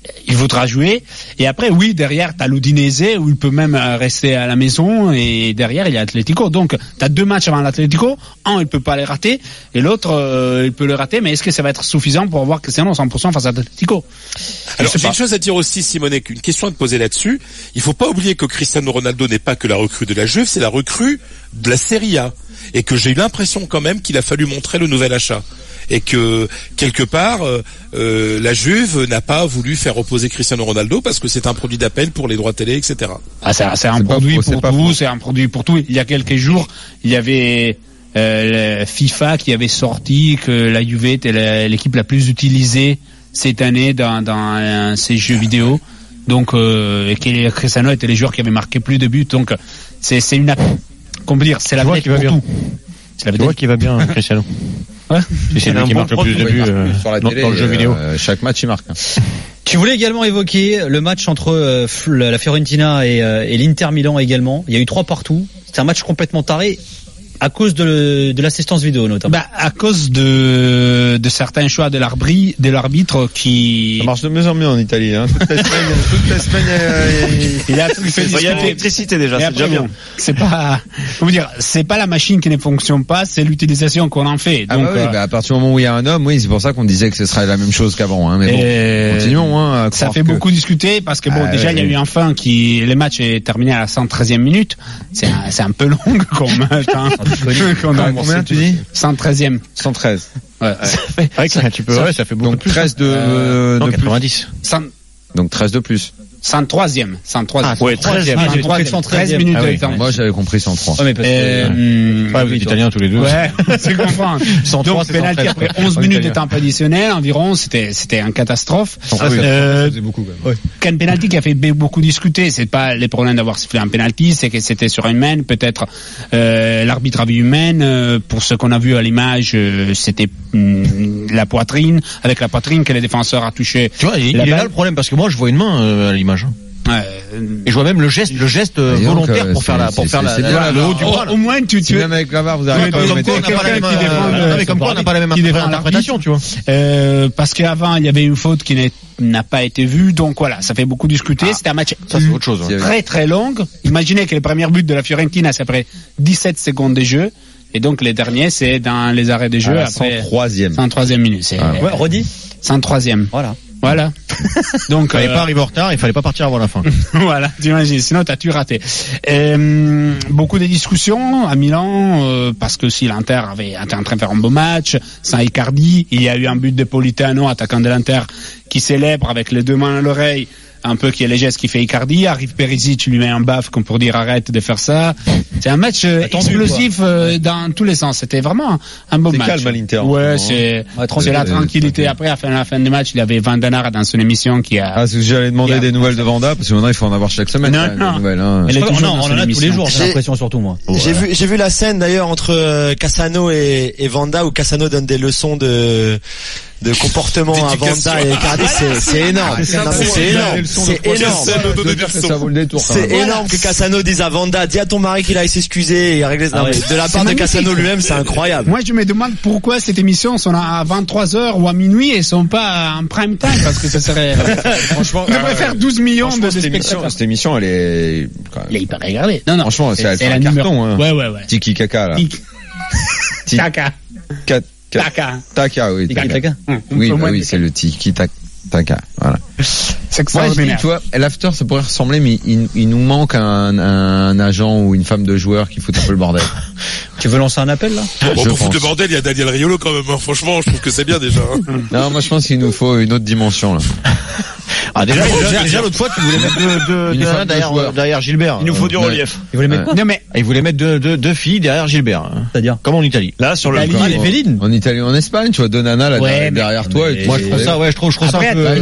il voudra jouer. Et après, oui, derrière, t'as l'Udinese où il peut même rester à la maison, et derrière, il y a Atlético. Donc, t'as 2 matchs avant l'Atlético. Un, il peut pas les rater, et l'autre, il peut le rater. Mais est-ce que ça va être suffisant pour avoir Cristiano 100% face à Atlético? Alors, j'ai une chose à dire aussi, Simone, une question à te poser là-dessus. Il faut pas oublier que Cristiano Ronaldo n'est pas que la recrue de la Juve, c'est la recrue de la Serie A. Et que j'ai eu l'impression quand même qu'il a fallu montrer le nouvel achat. Et que quelque part la Juve n'a pas voulu faire opposer Cristiano Ronaldo parce que c'est un produit d'appel pour les droits télé, etc. Ah, c'est un produit pour tout, c'est un produit pour tout. Il y a quelques jours, il y avait FIFA qui avait sorti que la Juve était l'équipe la plus utilisée cette année dans ces jeux vidéo. Donc et que Cristiano était les joueurs qui avaient marqué plus de buts. Donc c'est une, comment dire, c'est la vedette pour tout. C'est la vedette qui va bien, Cristiano. Ouais. C'est lui qui marque le plus de buts sur la télé, dans le jeu vidéo. Chaque match il marque. Tu voulais également évoquer le match entre la Fiorentina et l'Inter Milan également. Il y a eu 3 partout. C'était un match complètement taré. À cause de l'assistance vidéo notamment. Bah, à cause de certains choix de l'arbitre qui... Ça marche de mieux en mieux en Italie, hein. Toute la semaine, il y a l'électricité déjà, c'est déjà bien. C'est pas, comment dire, c'est pas la machine qui ne fonctionne pas, c'est l'utilisation qu'on en fait. Donc, à partir du moment où il y a un homme, oui, c'est pour ça qu'on disait que ce serait la même chose qu'avant, hein. Mais bon, continuons, hein. Ça fait beaucoup discuter parce que bon, déjà, il y a eu un fin le match est terminé à la 113e minute. C'est un peu long comme match, hein. Combien tu dis? 113e. 113. Ouais. Ça fait beaucoup donc plus. 13 de 90. Donc 13 de plus. 103e. Ouais, 13 minutes de temps. Moi, j'avais compris 103. Ouais, mais parce que vous êtes italiens tous les deux. Ouais, c'est comprendre. 103, donc, penalty après 11 minutes de temps additionnel environ, c'était une catastrophe. Ça faisait beaucoup, quand même. Qu'un penalty qui a fait beaucoup discuter, c'est pas les problèmes d'avoir sifflé un penalty, c'est que c'était sur une main, peut-être, l'arbitre a vu une main, pour ce qu'on a vu à l'image, c'était, la poitrine, avec la poitrine que les défenseurs a touché. Tu vois, il est là le problème, parce que moi, je vois une main, à l'image. Et je vois même le geste volontaire pour faire le haut du bras. Au moins, tu même avec la barre, vous avez comme quoi on n'a pas la même interprétation, tu vois. Parce qu'avant, il y avait une faute qui n'a pas été vue, donc voilà, ça fait beaucoup discuter. C'était un match très très long. Imaginez que les premiers buts de la Fiorentina, c'est après 17 secondes de jeu. Et donc les derniers, c'est dans les arrêts de jeu après 103e minute. Ouais, redis. 103e. Voilà. Donc, fallait pas arriver en retard, il fallait pas partir avant la fin. Voilà, t'imagines, sinon t'as tout raté. Beaucoup de discussions à Milan, parce que si l'Inter était en train de faire un beau match, sans Icardi, il y a eu un but de Politano, attaquant de l'Inter, qui célèbre avec les 2 mains à l'oreille, un peu qui est les gestes qui fait Icardi, arrive Perisic, tu lui mets un baffe comme pour dire arrête de faire ça. C'est un match explosif dans tous les sens. C'était vraiment un beau match. C'est calme à l'Inter. Ouais, c'est la tranquillité. Après, à la fin du match, il y avait Vandanara dans son émission qui a... Ah, c'est que j'allais demander des nouvelles de Vanda, parce que maintenant il faut en avoir chaque semaine. Non. Des nouvelles, hein. On en a tous les jours, j'ai l'impression, surtout moi. J'ai vu la scène d'ailleurs entre Cassano et Vanda, où Cassano donne des leçons de comportement à Vanda et Icardi. C'est énorme. C'est énorme. C'est énorme. C'est énorme que Cassano dise à Vanda, dis à ton mari qu'il aille s'excuser et régler ça. De la part de Cassano lui-même, c'est incroyable. Moi, je me demande pourquoi cette émission sont à 23h ou à minuit et sont pas en prime time, parce que ça serait, franchement, on devrait faire 12 millions de spectateurs. Cette émission, elle est hyper regardée. Non. Franchement, c'est un carton, hein. Ouais. Tiki Kaka, là. Taka. Taka, oui. Taka. Oui, c'est le Tiki Taka, voilà. C'est extraordinaire. Moi, je dis, tu vois, l'after, ça pourrait ressembler, mais il nous manque un agent ou une femme de joueur qui fout un peu le bordel. Tu veux lancer un appel, là? Bon, pour foutre le bordel, il y a Daniel Riolo quand même, hein. Franchement, je trouve que c'est bien déjà, hein. Non, moi, je pense qu'il nous faut une autre dimension, là. Ah, déjà l'autre fois, tu voulais mettre derrière Gilbert. Il nous faut du relief. Il voulait mettre quoi? Non, mais, il voulait mettre deux filles derrière Gilbert. C'est-à-dire? Comme en Italie. Là, sur le en Italie, en Espagne, tu vois, Donana, là, derrière toi. Moi, je trouve ça, je trouve ça un peu,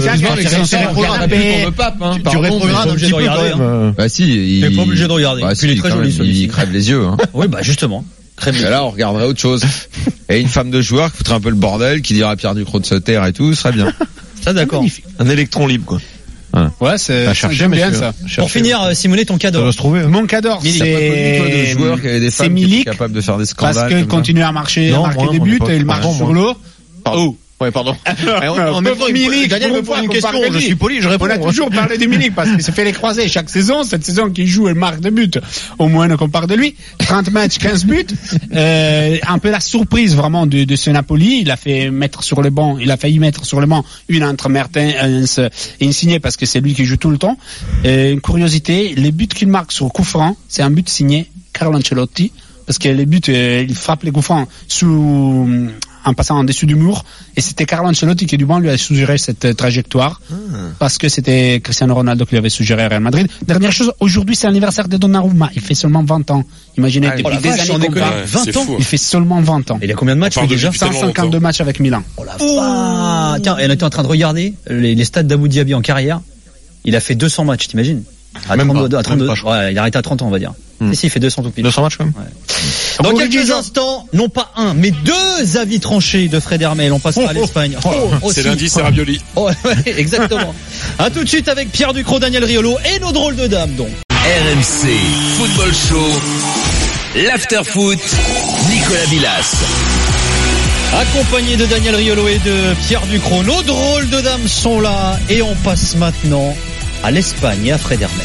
tu rétrogrades un petit peu quand même. Bah si, t'es pas obligé de regarder. Bah, il est très joli, celui-ci. Il crève les yeux, hein. Oui, bah, justement. Et là, on regarderait autre chose. Et une femme de joueur qui foutrait un peu le bordel, qui dirait à Pierre Ducrot de se taire et tout, ce serait bien. Ça, d'accord. Un électron libre, quoi. Ouais, j'aime bien ça. Pour finir, Simone, ton cadeau. Ça doit se trouver. Mon cadeau, c'est des joueurs qui avaient des femmes qui étaient capables de faire des scandales. Parce qu'il continue à marcher des buts et il marche sur l'eau. Ouais, pardon. En même temps, Daniel me pose une question, je suis poli, je réponds. On a toujours parlé de Milik parce qu'il se fait les croisés chaque saison. Cette saison qu'il joue, il marque de buts. Au moins, on parle de lui. 30 matchs, 15 buts. Un peu la surprise vraiment de ce Napoli. Il a failli mettre sur le banc une entre Mertens et Insigne parce que c'est lui qui joue tout le temps. Une curiosité, les buts qu'il marque sur coup franc, c'est un but signé Carlo Ancelotti parce que les buts, il frappe les coups francs en passant en dessous du mur, et c'était Carlo Ancelotti qui du banc lui a suggéré cette trajectoire parce que c'était Cristiano Ronaldo qui lui avait suggéré à Real Madrid. Dernière chose, aujourd'hui c'est l'anniversaire de Donnarumma, il fait seulement 20 ans. Imaginez, depuis des années qu'on parle, 20 ans, il fait seulement 20 ans. Il a combien de matchs déjà? 152 matchs avec Milan. Tiens, on était en train de regarder les stats d'Abou Diaby en carrière. Il a fait 200 matchs, t'imagines? À 32, ouais, il a arrêté à 30 ans, on va dire. Si, il fait 200 tout pile. 200 matchs quand même. Ouais. Dans quelques instants, non pas un, mais deux avis tranchés de Fred Hermel. On passera à l'Espagne. C'est lundi, c'est Ravioli. Ouais, exactement. À tout de suite avec Pierre Ducrot, Daniel Riolo et nos drôles de dames, donc. RMC Football Show, l'Afterfoot, Nicolas Villas. Accompagné de Daniel Riolo et de Pierre Ducrot, nos drôles de dames sont là et on passe maintenant à l'Espagne et à Fred Hermel.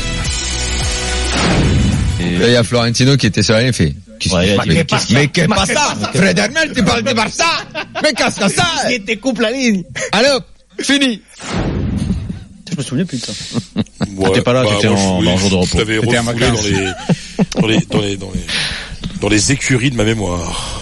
Là, il y a Florentino qui était sur la fait. Mais qu'est-ce que ça? Fred Hermel, tu parles de Barça? Mais qu'est-ce que ça? Il te coupe la ligne. Alors, fini. Je me souviens plus de ça. Ouais, t'es pas là, tu étais en jour de repos. Je t'avais refoulé dans les écuries de ma mémoire.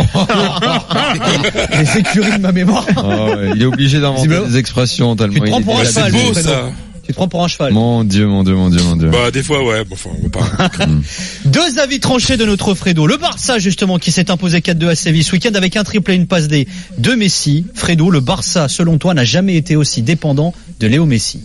Les écuries de ma mémoire. Oh, il est obligé d'inventer des expressions tellement. Tu te prends pour un cheval, c'est beau, ça. Tu te prends pour un cheval. Mon Dieu. Bah, des fois, ouais. Bon, enfin, on va pas. Deux avis tranchés de notre Fredo. Le Barça, justement, qui s'est imposé 4-2 à Séville ce week-end avec un triple et une passe D de Messi. Fredo, le Barça, selon toi, n'a jamais été aussi dépendant de Léo Messi.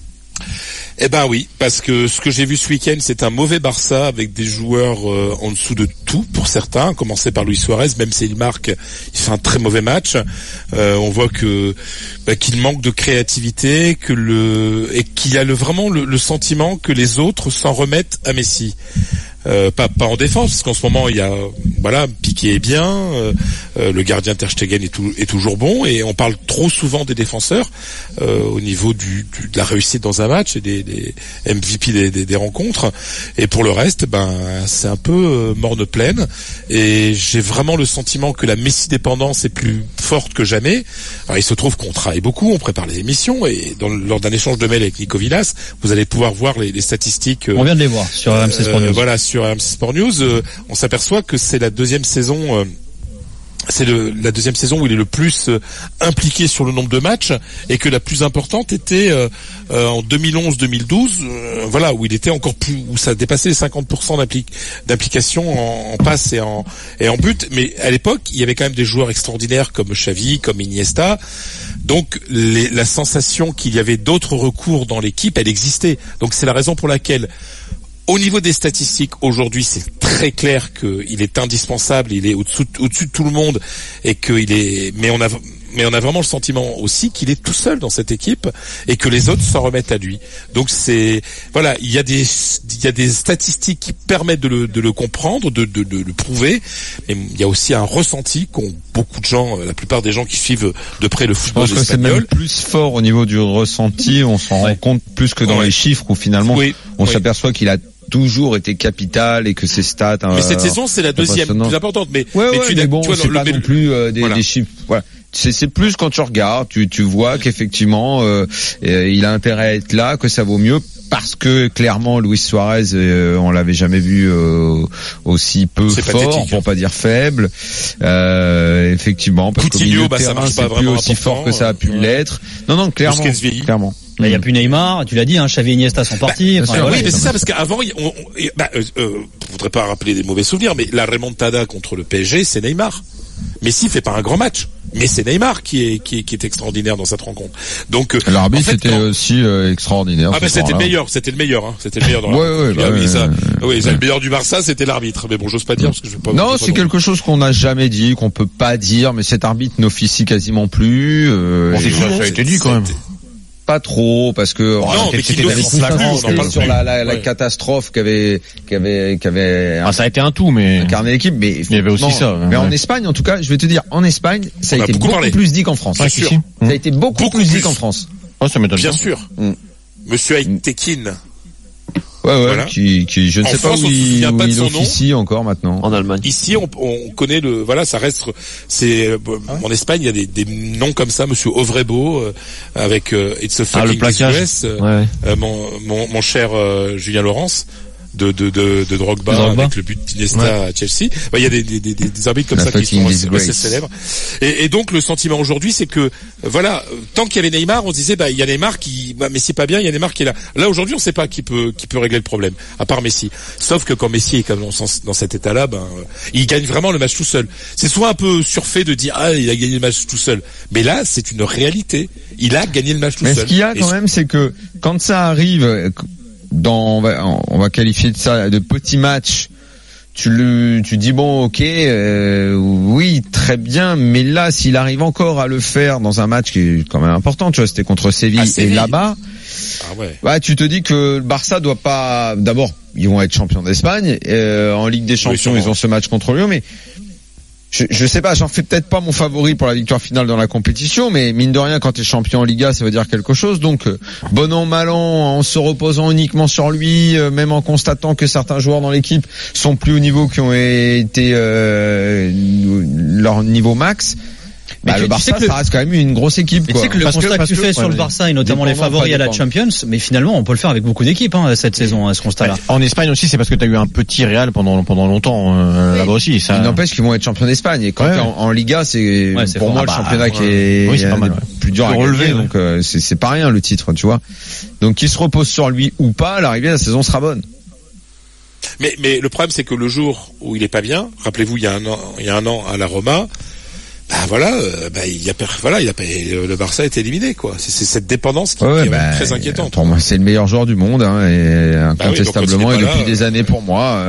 Eh ben oui, parce que ce que j'ai vu ce week-end, c'est un mauvais Barça avec des joueurs en dessous de tout pour certains, à commencer par Luis Suarez, même s'il marque, il fait un très mauvais match. On voit que qu'il manque de créativité, et qu'il a vraiment le sentiment que les autres s'en remettent à Messi. Pas en défense, parce qu'en ce moment il y a Piqué est bien, le gardien Ter Stegen est toujours bon, et on parle trop souvent des défenseurs au niveau de la réussite dans un match et des MVP des rencontres, et pour le reste c'est un peu morne pleine, et j'ai vraiment le sentiment que la Messi dépendance est plus forte que jamais. Alors il se trouve qu'on travaille beaucoup, on prépare les émissions, et lors d'un échange de mails avec Nico Villas, vous allez pouvoir voir les statistiques. On vient de les voir sur RMC Sport News. Voilà, sur RMC Sport News, on s'aperçoit que c'est la deuxième saison. C'est la deuxième saison où il est le plus impliqué sur le nombre de matchs, et que la plus importante était en 2011-2012, où il était encore plus, où ça dépassait les 50% d'implication en passe et en but. Mais à l'époque, il y avait quand même des joueurs extraordinaires comme Xavi, comme Iniesta. Donc la sensation qu'il y avait d'autres recours dans l'équipe, elle existait. Donc c'est la raison pour laquelle, au niveau des statistiques, aujourd'hui, c'est très clair qu'il est indispensable, il est au-dessus de tout le monde, et mais on a vraiment le sentiment aussi qu'il est tout seul dans cette équipe, et que les autres s'en remettent à lui. Donc il y a des statistiques qui permettent de le comprendre, de le prouver, mais il y a aussi un ressenti qu'ont beaucoup de gens, la plupart des gens qui suivent de près le football espagnol. Je pense que c'est même plus fort au niveau du ressenti, on s'en rend compte plus que dans les chiffres, où finalement on s'appelsoit qu'il a toujours été capital, et que ses stats. Mais cette saison, c'est la deuxième plus importante. Mais c'est pas non plus des chiffres. Voilà. C'est plus quand tu regardes, tu vois qu'effectivement il a intérêt à être là, que ça vaut mieux, parce que clairement Luis Suarez, on l'avait jamais vu aussi peu fort, pour pas dire faible. Effectivement, parce que le milieu de terrain, c'est plus aussi fort que ça a pu l'être. Non, clairement. Là, il n'y a plus Neymar, tu l'as dit, Xavi et Iniesta sont partis. Oui, mais c'est ça, parce qu'avant, je voudrais pas rappeler des mauvais souvenirs, mais la remontada contre le PSG, c'est Neymar. Messi fait pas un grand match, mais c'est Neymar qui est extraordinaire dans cette rencontre. Donc l'arbitre c'était aussi extraordinaire. C'était le meilleur, c'était le meilleur dans le meilleur du Barça, c'était l'arbitre. Mais bon, j'ose pas dire parce que je vais pas. Non, c'est quelque chose qu'on n'a jamais dit, qu'on peut pas dire, mais cet arbitre n'officie quasiment plus. Ça a été dit quand même. pas trop parce que sur la catastrophe qu'avait ça a été un tout, mais incarné l'équipe, mais il y avait aussi ça. Mais en Espagne, en tout cas, je vais te dire, en Espagne, ça a été beaucoup plus dit qu'en France. Bien sûr. Ça a été beaucoup plus dit qu'en France. Oh, ça m'étonne. Bien sûr. Monsieur Aitekin. Ouais, voilà. qui, je ne sais pas où il officie encore maintenant. En Allemagne. Ici, on connaît ça reste, en Espagne, il y a des noms comme ça, monsieur Ovrebo, avec, It's a fucking disgrace, mon cher, Julien Laurence. De Drogba avec le but d'Iniesta à Chelsea. Il y a des arbitres comme ça qui sont assez célèbres. Et donc le sentiment aujourd'hui, c'est que tant qu'il y avait Neymar, on se disait il y a Neymar mais c'est pas bien, il y a Neymar qui est là. Là aujourd'hui, on sait pas qui peut régler le problème à part Messi. Sauf que quand Messi est comme dans cet état-là, il gagne vraiment le match tout seul. C'est souvent un peu surfait de dire il a gagné le match tout seul. Mais là, c'est une réalité. Il a gagné le match tout seul. Mais ce qu'il y a quand même, c'est que quand ça arrive on va qualifier de ça de petit match, tu dis bon ok oui très bien, mais là s'il arrive encore à le faire dans un match qui est quand même important, tu vois, c'était contre Séville et là-bas, tu te dis que le Barça doit pas, d'abord ils vont être champions d'Espagne, en Ligue des Champions ils ont ce match contre Lyon, mais je sais pas, j'en fais peut-être pas mon favori pour la victoire finale dans la compétition, mais mine de rien, quand t'es champion en Liga, ça veut dire quelque chose. Donc, bon an, mal an, en se reposant uniquement sur lui, même en constatant que certains joueurs dans l'équipe sont plus au niveau qui ont été leur niveau max. Le Barça, ça reste quand même une grosse équipe. Tu sais que le constat que tu fais sur le Barça et notamment les favoris à la Champions, mais finalement on peut le faire avec beaucoup d'équipes cette saison, ce constat-là. En Espagne aussi, c'est parce que tu as eu un petit Real pendant longtemps là-bas aussi. Ça... Il n'empêche qu'ils vont être champions d'Espagne. Et quand en Liga, c'est pour moi le championnat qui est pas mal, plus dur à relever. Donc c'est pas rien le titre, tu vois. Donc qu'il se repose sur lui ou pas, à l'arrivée la saison sera bonne. Mais le problème, c'est que le jour où il est pas bien, rappelez-vous, il y a un an à la Roma. Le Barça est éliminé, quoi. C'est cette dépendance qui est très inquiétante. Pour moi, c'est le meilleur joueur du monde, et incontestablement, et depuis des années pour moi,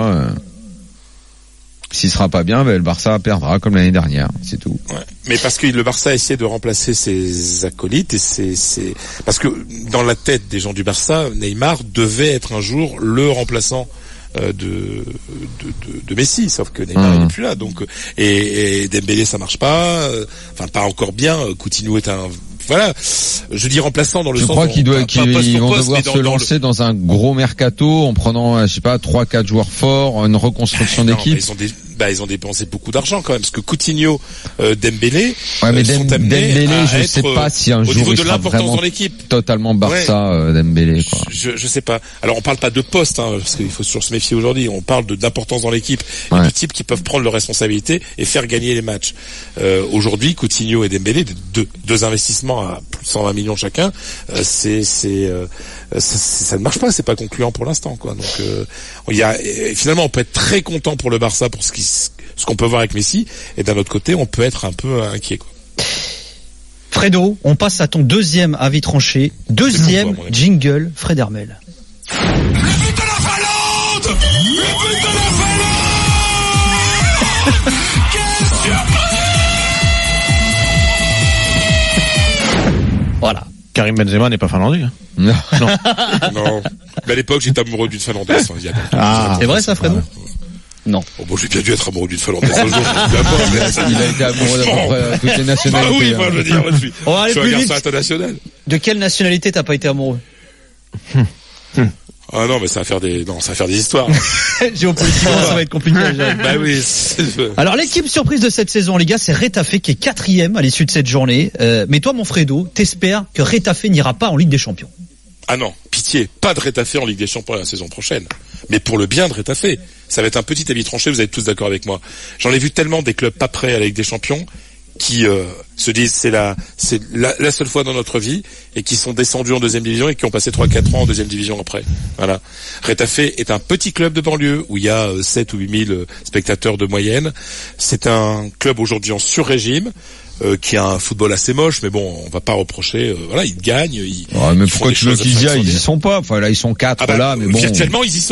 S'il sera pas bien, le Barça perdra comme l'année dernière, c'est tout. Ouais. Mais parce que le Barça essaie de remplacer ses acolytes et parce que dans la tête des gens du Barça, Neymar devait être un jour le remplaçant de Messi, sauf que Neymar il n'est plus là, donc et Dembélé ça marche pas, pas encore bien. Coutinho est je dis remplaçant dans le sens. Je crois qu'ils vont devoir se lancer dans un gros mercato en prenant 3-4 joueurs forts, une reconstruction d'équipe. Ils ont dépensé beaucoup d'argent quand même, parce que Coutinho, Dembélé, sont amenés je sais pas si un jour il sera vraiment dans l'équipe. Totalement Barça, Dembélé, quoi. Je sais pas. Alors on parle pas de poste, parce qu'il faut toujours se méfier aujourd'hui. On parle d'importance dans l'équipe et de types qui peuvent prendre leurs responsabilités et faire gagner les matchs. Aujourd'hui, Coutinho et Dembélé, deux investissements à plus de 120 millions chacun, ça ne marche pas, c'est pas concluant pour l'instant, quoi. Donc finalement on peut être très content pour le Barça pour ce qu'on peut voir avec Messi, et d'un autre côté on peut être un peu inquiet, quoi. Fredo, on passe à ton deuxième avis tranché, jingle Fred Hermel. Le but de la Finlande! Le but de la Finlande! Quelle surprise! Voilà. Karim Benzema n'est pas finlandais. Non. Non. Mais à l'époque, j'étais amoureux d'une Finlandaise. C'est vrai ça, Fredo? Non. J'ai bien dû être amoureux d'une Finlandaise un jour. Il a été amoureux d'à toutes les nationalités. Oui, moi je veux dire, je suis un garçon international. De quelle nationalité t'as pas été amoureux? Ah non, mais ça va faire des histoires. Géopolitiquement, ça va être compliqué. Oui. Alors l'équipe surprise de cette saison, les gars, c'est Retafe qui est 4e à l'issue de cette journée. Mais toi, mon Fredo, t'espères que Retafe n'ira pas en Ligue des Champions? Ah non, pitié, pas de Retafe en Ligue des Champions la saison prochaine. Mais pour le bien de Retafe, ça va être un petit avis tranché, vous êtes tous d'accord avec moi. J'en ai vu tellement des clubs pas prêts à la Ligue des Champions qui se disent c'est la seule fois dans notre vie, et qui sont descendus en deuxième division et qui ont passé 3-4 ans en deuxième division après. Voilà. Retafe est un petit club de banlieue où il y a 7 ou 8 000 spectateurs de moyenne. C'est un club aujourd'hui en sur-régime, qui a un football assez moche, mais bon, on va pas reprocher. Ils gagnent. Mais pourquoi tu veux qu'ils y aillent? Ils y sont pas. Enfin là, ils sont 4 là, mais bon. Virtuellement, ils y sont.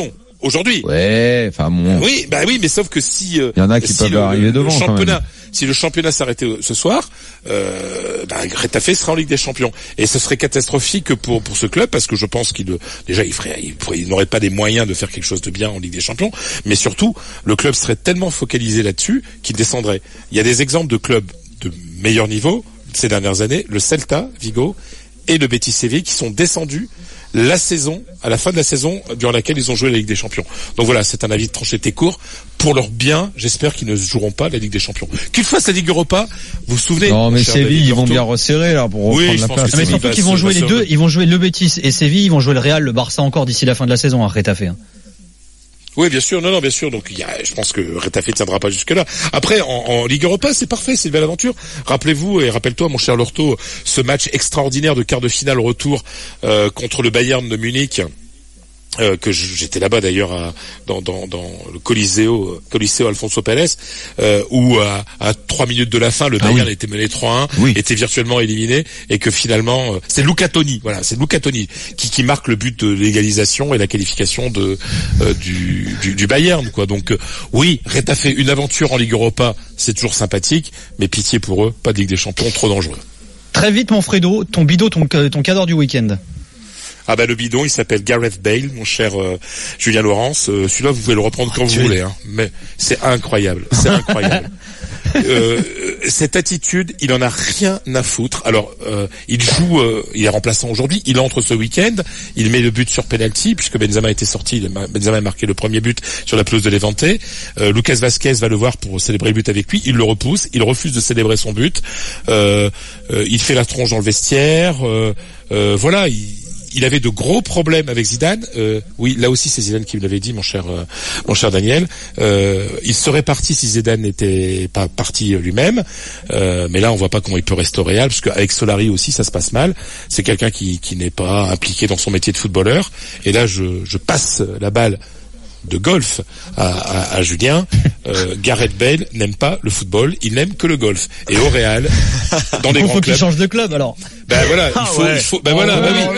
Aujourd'hui. Ouais, enfin bon. Oui, bah oui, mais sauf que si il y en a qui peuvent arriver devant. Si le championnat s'arrêtait ce soir, Retafe sera en Ligue des Champions. Et ce serait catastrophique pour ce club parce que je pense qu'il n'aurait pas les moyens de faire quelque chose de bien en Ligue des Champions. Mais surtout, le club serait tellement focalisé là-dessus qu'il descendrait. Il y a des exemples de clubs de meilleur niveau ces dernières années, le Celta Vigo et le Betis Séville qui sont descendus à la fin de la saison durant laquelle ils ont joué la Ligue des Champions. Donc voilà, c'est un avis de tranché court. Pour leur bien, j'espère qu'ils ne joueront pas la Ligue des Champions. Qu'ils fassent la Ligue Europa, vous vous souvenez? Non, mais Séville, ils vont bien resserrer, là, pour reprendre la place. Mais surtout qu'ils vont jouer les deux, ils vont jouer le Betis et Séville, ils vont jouer le Real, le Barça encore d'ici la fin de la saison à Retafe. Oui, bien sûr, non, bien sûr. Donc, je pense que Retafe tiendra pas jusque-là. Après, en Ligue Europa, c'est parfait, c'est une belle aventure. Rappelez-vous et rappelle-toi, mon cher Lorto, ce match extraordinaire de quart de finale retour contre le Bayern de Munich. Que j'étais là-bas d'ailleurs dans le Coliseo Alfonso Pérez, où à 3 minutes de la fin, le Bayern était mené 3-1, était virtuellement éliminé, et que finalement c'est Luca Toni, qui marque le but de l'égalisation et la qualification du Bayern, quoi. Donc oui, Retafe, une aventure en Ligue Europa, c'est toujours sympathique, mais pitié pour eux, pas de Ligue des Champions, trop dangereux. Très vite, mon Fredo, ton cadre du week-end. Ah bah le bidon, il s'appelle Gareth Bale, mon cher Julien Laurence. Celui-là, vous pouvez le reprendre quand vous voulez, hein. Mais c'est incroyable, cette attitude, il en a rien à foutre. Alors, il joue, il est remplaçant aujourd'hui. Il entre ce week-end. Il met le but sur penalty puisque Benzema était sorti. Benzema a marqué le premier but sur la pelouse de Levante. Lucas Vazquez va le voir pour célébrer le but avec lui. Il le repousse. Il refuse de célébrer son but. Il fait la tronche dans le vestiaire. Voilà. Il avait de gros problèmes avec Zidane. Oui, là aussi c'est Zidane qui me l'avait dit, mon cher Daniel. Il serait parti si Zidane n'était pas parti lui-même. Mais là, on voit pas comment il peut rester au Real, parce qu'avec Solari aussi, ça se passe mal. C'est quelqu'un qui n'est pas impliqué dans son métier de footballeur. Et là, je passe la balle de golf à Julien. Gareth Bale n'aime pas le football, il n'aime que le golf. Et au Real, dans les grands clubs, il faut qu'il change de club alors. Ben voilà, il faut. Ben voilà, ben oui.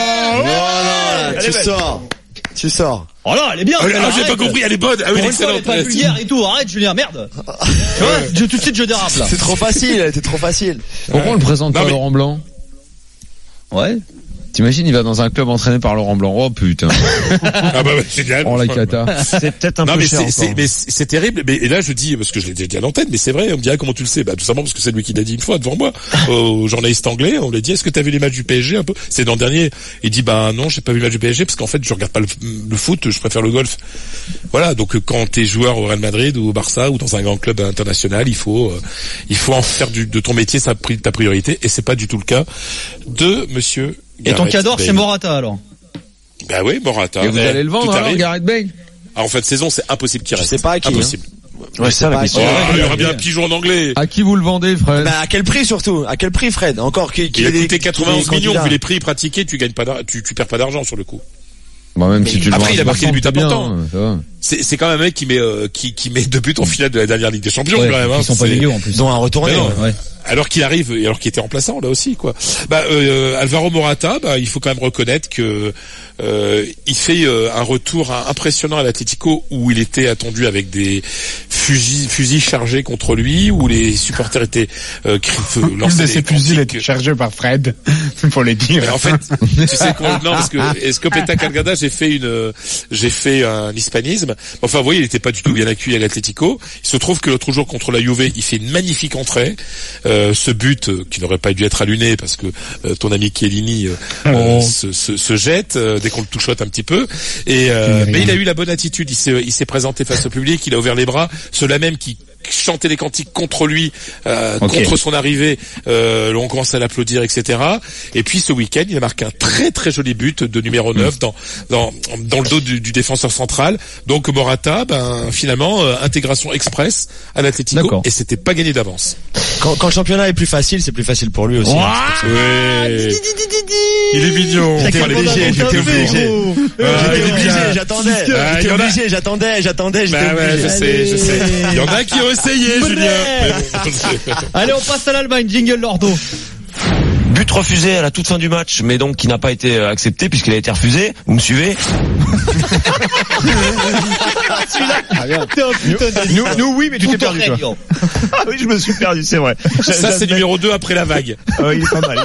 Tu sors. Oh là, elle est bien. J'ai pas compris, elle est bonne. Ah oui, elle est excellente. Pas vulgaire et tout. Arrête, Julien, merde. Tu vois, tout de suite je dérape là. C'est trop facile. Pourquoi on le présente pas Laurent Blanc? Ouais. T'imagines, il va dans un club entraîné par Laurent Blanc. Oh putain. Ah bah c'est génial. Oh la cata. C'est peut-être un peu cher. Mais c'est terrible. Mais là je dis, parce que je l'ai déjà dit à l'antenne, mais c'est vrai, on me dirait comment tu le sais. Bah tout simplement parce que c'est lui qui l'a dit une fois devant moi, au journaliste anglais. On lui a dit, est-ce que t'as vu les matchs du PSG un peu? C'est dans le dernier. Il dit, bah non, j'ai pas vu le match du PSG parce qu'en fait je regarde pas le foot, je préfère le golf. Voilà. Donc quand t'es joueur au Real Madrid ou au Barça ou dans un grand club international, il faut en faire de ton métier ta priorité. Et c'est pas du tout le cas de monsieur. Et ton cadre, c'est Morata alors? Bah oui, Morata. Et vous allez le vendre alors, Gareth Bale? En fin de saison, c'est impossible qu'il reste. C'est pas à qui. Impossible. Ouais, c'est ça la question. Il y aura bien un pigeon en anglais. À qui vous le vendez, Fred? Bah, à quel prix surtout? À quel prix, Fred? Encore qui il a coûté 91 millions, vu les prix pratiqués, tu gagnes pas tu perds pas d'argent sur le coup. Bon, même si tu le après, il a marqué des buts importants. Bien, c'est quand même un mec qui met 2 buts en finale de la dernière Ligue des Champions, ouais, quand même, hein. Ils sont pas dégueux, en plus. Ils ont un retourné. Ouais. Alors qu'il arrive, et alors qu'il était remplaçant, là aussi, quoi. Alvaro Morata, il faut quand même reconnaître que, il fait un retour impressionnant à l'Atlético où il était attendu avec des fusils chargés contre lui, où les supporters étaient lancés. Une de ces fusils était chargé par Fred, pour les dire. Mais en fait, tu sais quoi, non, parce que Escopeta Calgada, j'ai fait un hispanisme. Enfin, vous voyez, il n'était pas du tout bien accueilli à l'Atlético. Il se trouve que l'autre jour contre la Juve, il fait une magnifique entrée. Ce but qui n'aurait pas dû être alluné parce que ton ami Chiellini se jette dès qu'on le touchote un petit peu. Et mais il a eu la bonne attitude. Il s'est présenté face au public. Il a ouvert les bras. Ceux-là même qui chantaient des cantiques contre lui, contre son arrivée, on commence à l'applaudir, etc. Et puis ce week-end, il a marqué un très très joli but de numéro 9 dans le dos du défenseur central. Donc Morata, finalement, intégration express à l'Atlético, et c'était pas gagné d'avance. Quand le championnat est plus facile, c'est plus facile pour lui aussi. Ouais. Il est mignon. J'étais obligé. J'attendais. Je sais. Il y en a qui ont essayé, Julien. Allez, on passe à l'Allemagne. Jingle Lordo. But refusé à la toute fin du match, mais donc qui n'a pas été accepté puisqu'il a été refusé. Vous me suivez? Nous oui, mais tu t'es perdu, toi. Ah oui, je me suis perdu, c'est vrai. Ça, c'est numéro 2 après la vague. Il est pas mal,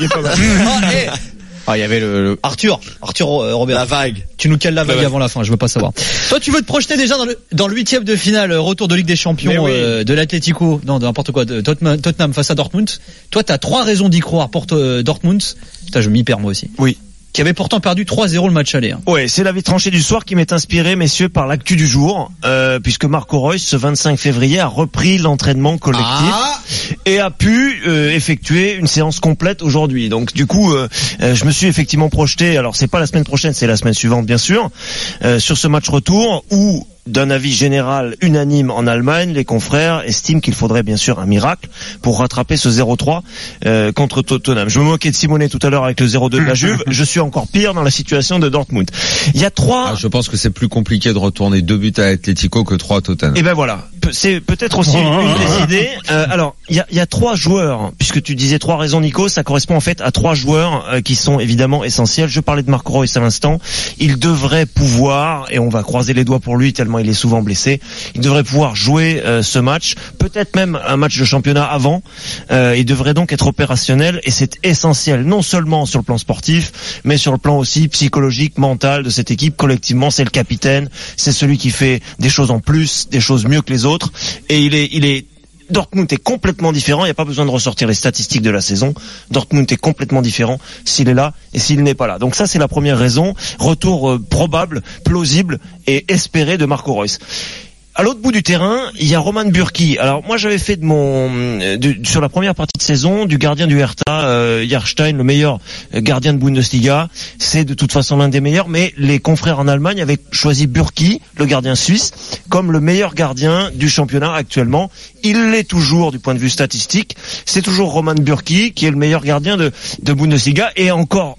Ah, il y avait Arthur Robert. La vague. Tu nous cales la vague avant la fin, je veux pas savoir. Toi, tu veux te projeter déjà dans le 8e de finale, retour de Ligue des Champions de l'Atlético, non, de n'importe quoi, de Tottenham face à Dortmund. Toi, t'as 3 raisons d'y croire pour Dortmund. Putain, je m'y perds moi aussi. Oui. Qui avait pourtant perdu 3-0 le match aller. Ouais, c'est la vie tranchée du soir qui m'est inspirée, messieurs, par l'actu du jour, puisque Marco Reus, ce 25 février, a repris l'entraînement collectif et a pu effectuer une séance complète aujourd'hui. Donc, du coup, je me suis effectivement projeté. Alors, c'est pas la semaine prochaine, c'est la semaine suivante, bien sûr, sur ce match retour où, d'un avis général unanime en Allemagne, les confrères estiment qu'il faudrait bien sûr un miracle pour rattraper ce 0-3 contre Tottenham. Je me moquais de Simonet tout à l'heure avec le 0-2 de la Juve. Je suis encore pire dans la situation de Dortmund. Il y a 3... je pense que c'est plus compliqué de retourner 2 buts à Atletico que 3 à Tottenham. Et ben voilà, c'est peut-être aussi une des idées. Alors, il y a 3 joueurs, puisque tu disais 3 raisons, Nico, ça correspond en fait à 3 joueurs qui sont évidemment essentiels. Je parlais de Marco Reus à l'instant. Il devrait pouvoir, et on va croiser les doigts pour lui tellement il est souvent blessé, il devrait pouvoir jouer ce match, peut-être même un match de championnat avant. Il devrait donc être opérationnel et c'est essentiel, non seulement sur le plan sportif, mais sur le plan aussi psychologique, mental de cette équipe. Collectivement, c'est le capitaine, c'est celui qui fait des choses en plus, des choses mieux que les autres, et il est Dortmund est complètement différent, il n'y a pas besoin de ressortir les statistiques de la saison. Dortmund est complètement différent s'il est là et s'il n'est pas là. Donc ça, c'est la première raison. Retour probable, plausible et espéré de Marco Reus. À l'autre bout du terrain, il y a Roman Bürki. Alors moi, j'avais fait sur la première partie de saison du gardien du Hertha, Jahrstein, le meilleur gardien de Bundesliga. C'est de toute façon l'un des meilleurs, mais les confrères en Allemagne avaient choisi Bürki, le gardien suisse, comme le meilleur gardien du championnat actuellement. Il l'est toujours du point de vue statistique. C'est toujours Roman Bürki qui est le meilleur gardien de Bundesliga. Et encore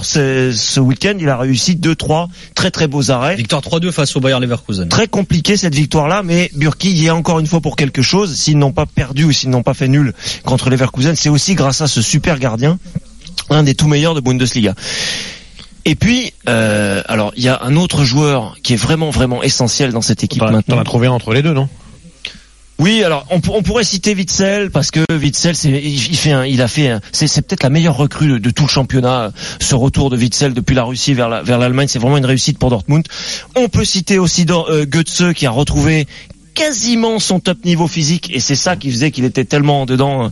ce week-end, il a réussi 2-3 très très beaux arrêts. Victoire 3-2 face au Bayer Leverkusen. Très compliqué cette victoire-là, mais Bürki y est encore une fois pour quelque chose. S'ils n'ont pas perdu ou s'ils n'ont pas fait nul contre Leverkusen, c'est aussi grâce à ce super gardien, un des tout meilleurs de Bundesliga. Et puis, alors il y a un autre joueur qui est vraiment vraiment essentiel dans cette équipe maintenant. T'en as trouvé un entre les deux, non? Oui, alors on pourrait citer Witsel parce que Witsel c'est peut-être la meilleure recrue de tout le championnat. Ce retour de Witsel depuis la Russie vers l'Allemagne, c'est vraiment une réussite pour Dortmund. On peut citer aussi Götze qui a retrouvé quasiment son top niveau physique et c'est ça qui faisait qu'il était tellement dedans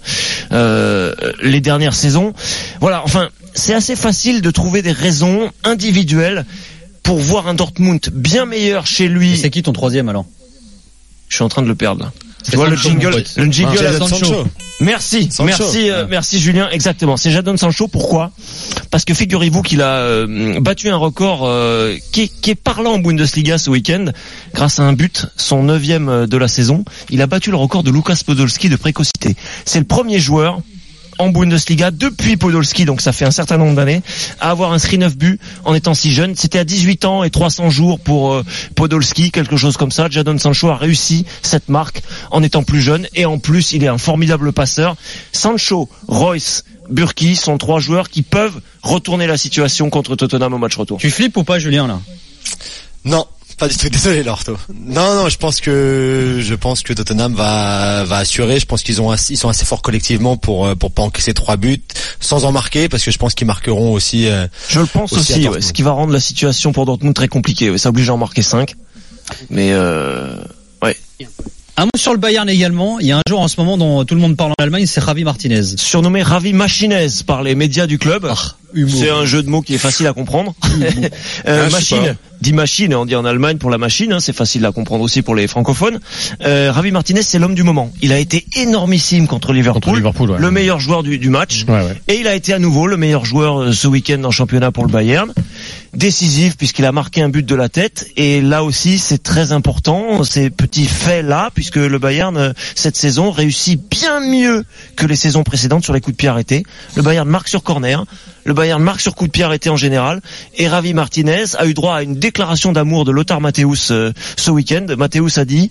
les dernières saisons. Voilà, enfin, c'est assez facile de trouver des raisons individuelles pour voir un Dortmund bien meilleur chez lui. Et c'est qui ton troisième alors? Je suis en train de le perdre là. Tu vois le jingle à Sancho. Merci Julien, exactement. C'est Jadon Sancho. Pourquoi? Parce que figurez-vous qu'il a battu un record qui est parlant en Bundesliga ce week-end grâce à un but, son 9e de la saison. Il a battu le record de Lukas Podolski de précocité. C'est le premier joueur en Bundesliga depuis Podolski, donc ça fait un certain nombre d'années, à avoir inscrit 9 buts en étant si jeune. C'était à 18 ans et 300 jours pour Podolski, quelque chose comme ça. Jadon Sancho a réussi cette marque en étant plus jeune et en plus il est un formidable passeur. Sancho, Reus, Bürki sont 3 joueurs qui peuvent retourner la situation contre Tottenham au match retour. Tu flippes ou pas, Julien, là? Non. Pas du tout, désolé Lorto. Non, je pense que Tottenham va assurer. Je pense qu'ils sont assez forts collectivement pour pas encaisser 3 buts sans en marquer, parce que je pense qu'ils marqueront aussi. Je le pense aussi, ouais, ce qui va rendre la situation pour Dortmund très compliquée. Ouais, ça oblige à en marquer 5. Mais ouais. Un mot sur le Bayern également. Il y a un joueur en ce moment dont tout le monde parle en Allemagne, c'est Javi Martinez. Surnommé Javi Machinez par les médias du club. C'est un jeu de mots qui est facile à comprendre. Machine, dit machine, on dit en Allemagne pour la machine, c'est facile à comprendre aussi pour les francophones. Javi Martinez, c'est l'homme du moment. Il a été énormissime contre Liverpool, ouais. Le meilleur joueur du match. Ouais. Et il a été à nouveau le meilleur joueur ce week-end en championnat pour le Bayern. Décisif puisqu'il a marqué un but de la tête, et là aussi c'est très important ces petits faits là, puisque le Bayern cette saison réussit bien mieux que les saisons précédentes sur les coups de pied arrêtés. Le Bayern marque sur corner, le Bayern marque sur coup de pied arrêté en général, et Javi Martinez a eu droit à une déclaration d'amour de Lothar Matthäus ce week-end. Matthäus a dit: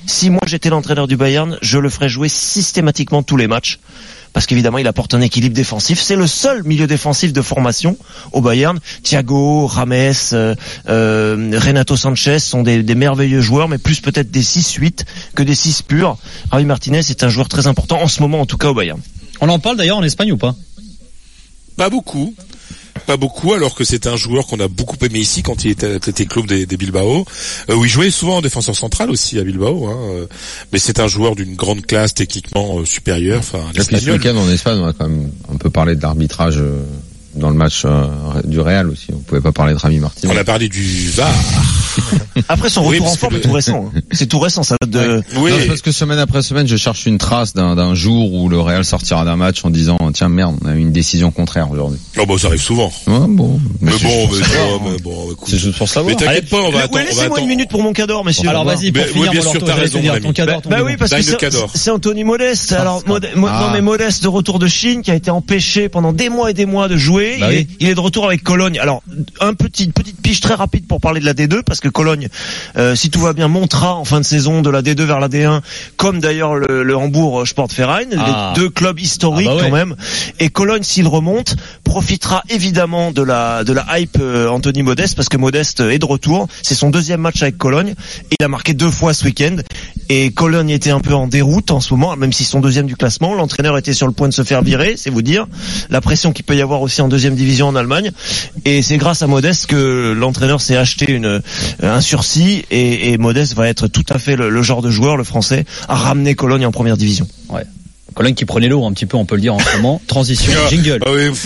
Si moi j'étais l'entraîneur du Bayern, je le ferais jouer systématiquement tous les matchs. Parce qu'évidemment, il apporte un équilibre défensif. C'est le seul milieu défensif de formation au Bayern. Thiago, Rames, Renato Sanchez sont des merveilleux joueurs, mais plus peut-être des 6-8 que des 6 purs. Javi Martinez est un joueur très important, en ce moment en tout cas au Bayern. On en parle d'ailleurs en Espagne ou pas? Pas beaucoup, alors que c'est un joueur qu'on a beaucoup aimé ici quand il était à l'Athletic Club des Bilbao, où il jouait souvent en défenseur central aussi à Bilbao, mais c'est un joueur d'une grande classe techniquement supérieure. Enfin, ce week-end en Espagne, on a quand même un peu parlé de l'arbitrage dans le match du Real aussi. On pouvait pas parler de Javi Martinez. On a parlé du VAR. Après son retour en forme est tout récent. C'est tout récent, ça date de... Oui. Non, parce que semaine après semaine, je cherche une trace d'un jour où le Real sortira d'un match en disant tiens merde, on a eu une décision contraire aujourd'hui. Oh bah ça arrive souvent. Ouais, bon. Mais bon, écoute. C'est juste pour savoir. Mais t'inquiète pas, on va attendre. Laissez-moi une minute pour mon cador, messieurs. Alors vas-y, pour finir, bien sûr, t'as raison, ton cador. Bah oui, parce que c'est Anthony Modeste. Alors non mais Modeste de retour de Chine, qui a été empêché pendant des mois et des mois de jouer. Bah il est de retour avec Cologne. Alors petite pige très rapide pour parler de la D2, parce que Cologne, si tout va bien, montera en fin de saison de la D2 vers la D1, comme d'ailleurs le Hambourg Sportverein, les deux clubs historiques quand même. Et Cologne, s'il remonte, profitera évidemment de la hype Anthony Modeste, parce que Modeste est de retour. C'est son deuxième match avec Cologne. Il a marqué 2 fois ce week-end. Et Cologne était un peu en déroute en ce moment, même s'ils sont deuxième du classement. L'entraîneur était sur le point de se faire virer, c'est vous dire la pression qu'il peut y avoir aussi en deuxième division en Allemagne. Et c'est grâce à Modeste que l'entraîneur s'est acheté un sursis, et Modeste va être tout à fait le genre de joueur, le Français, à ramener Cologne en première division. Ouais. Cologne qui prenait l'eau un petit peu, on peut le dire en ce moment. Transition, jingle.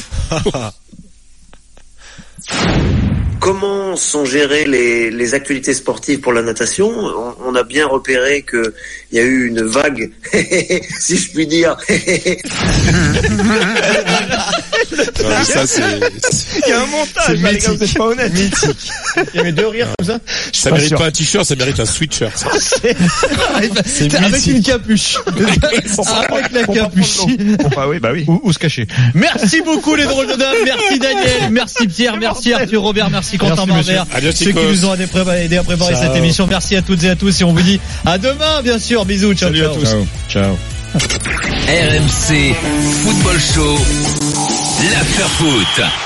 Comment sont gérées les actualités sportives pour la natation? On a bien repéré que il y a eu une vague, si je puis dire. Non, mais ça, il y a un montage, les gars, vous êtes pas honnête. Mythique. Il y avait 2 rires comme ça. Ça mérite pas un t-shirt, ça mérite un sweatshirt. C'est avec une capuche. Avec la capuche. Oui. Ou se cacher. Merci beaucoup les drôles de dames. Merci Daniel. Merci Pierre. Merci Arthur Robert. Merci Quentin Barbert. Ceux qui nous ont aidé à préparer cette émission. Merci à toutes et à tous. Et on vous dit à demain, bien sûr. Bisous. Ciao. Salut à tous. Ciao. RMC Football Show, l'After Foot.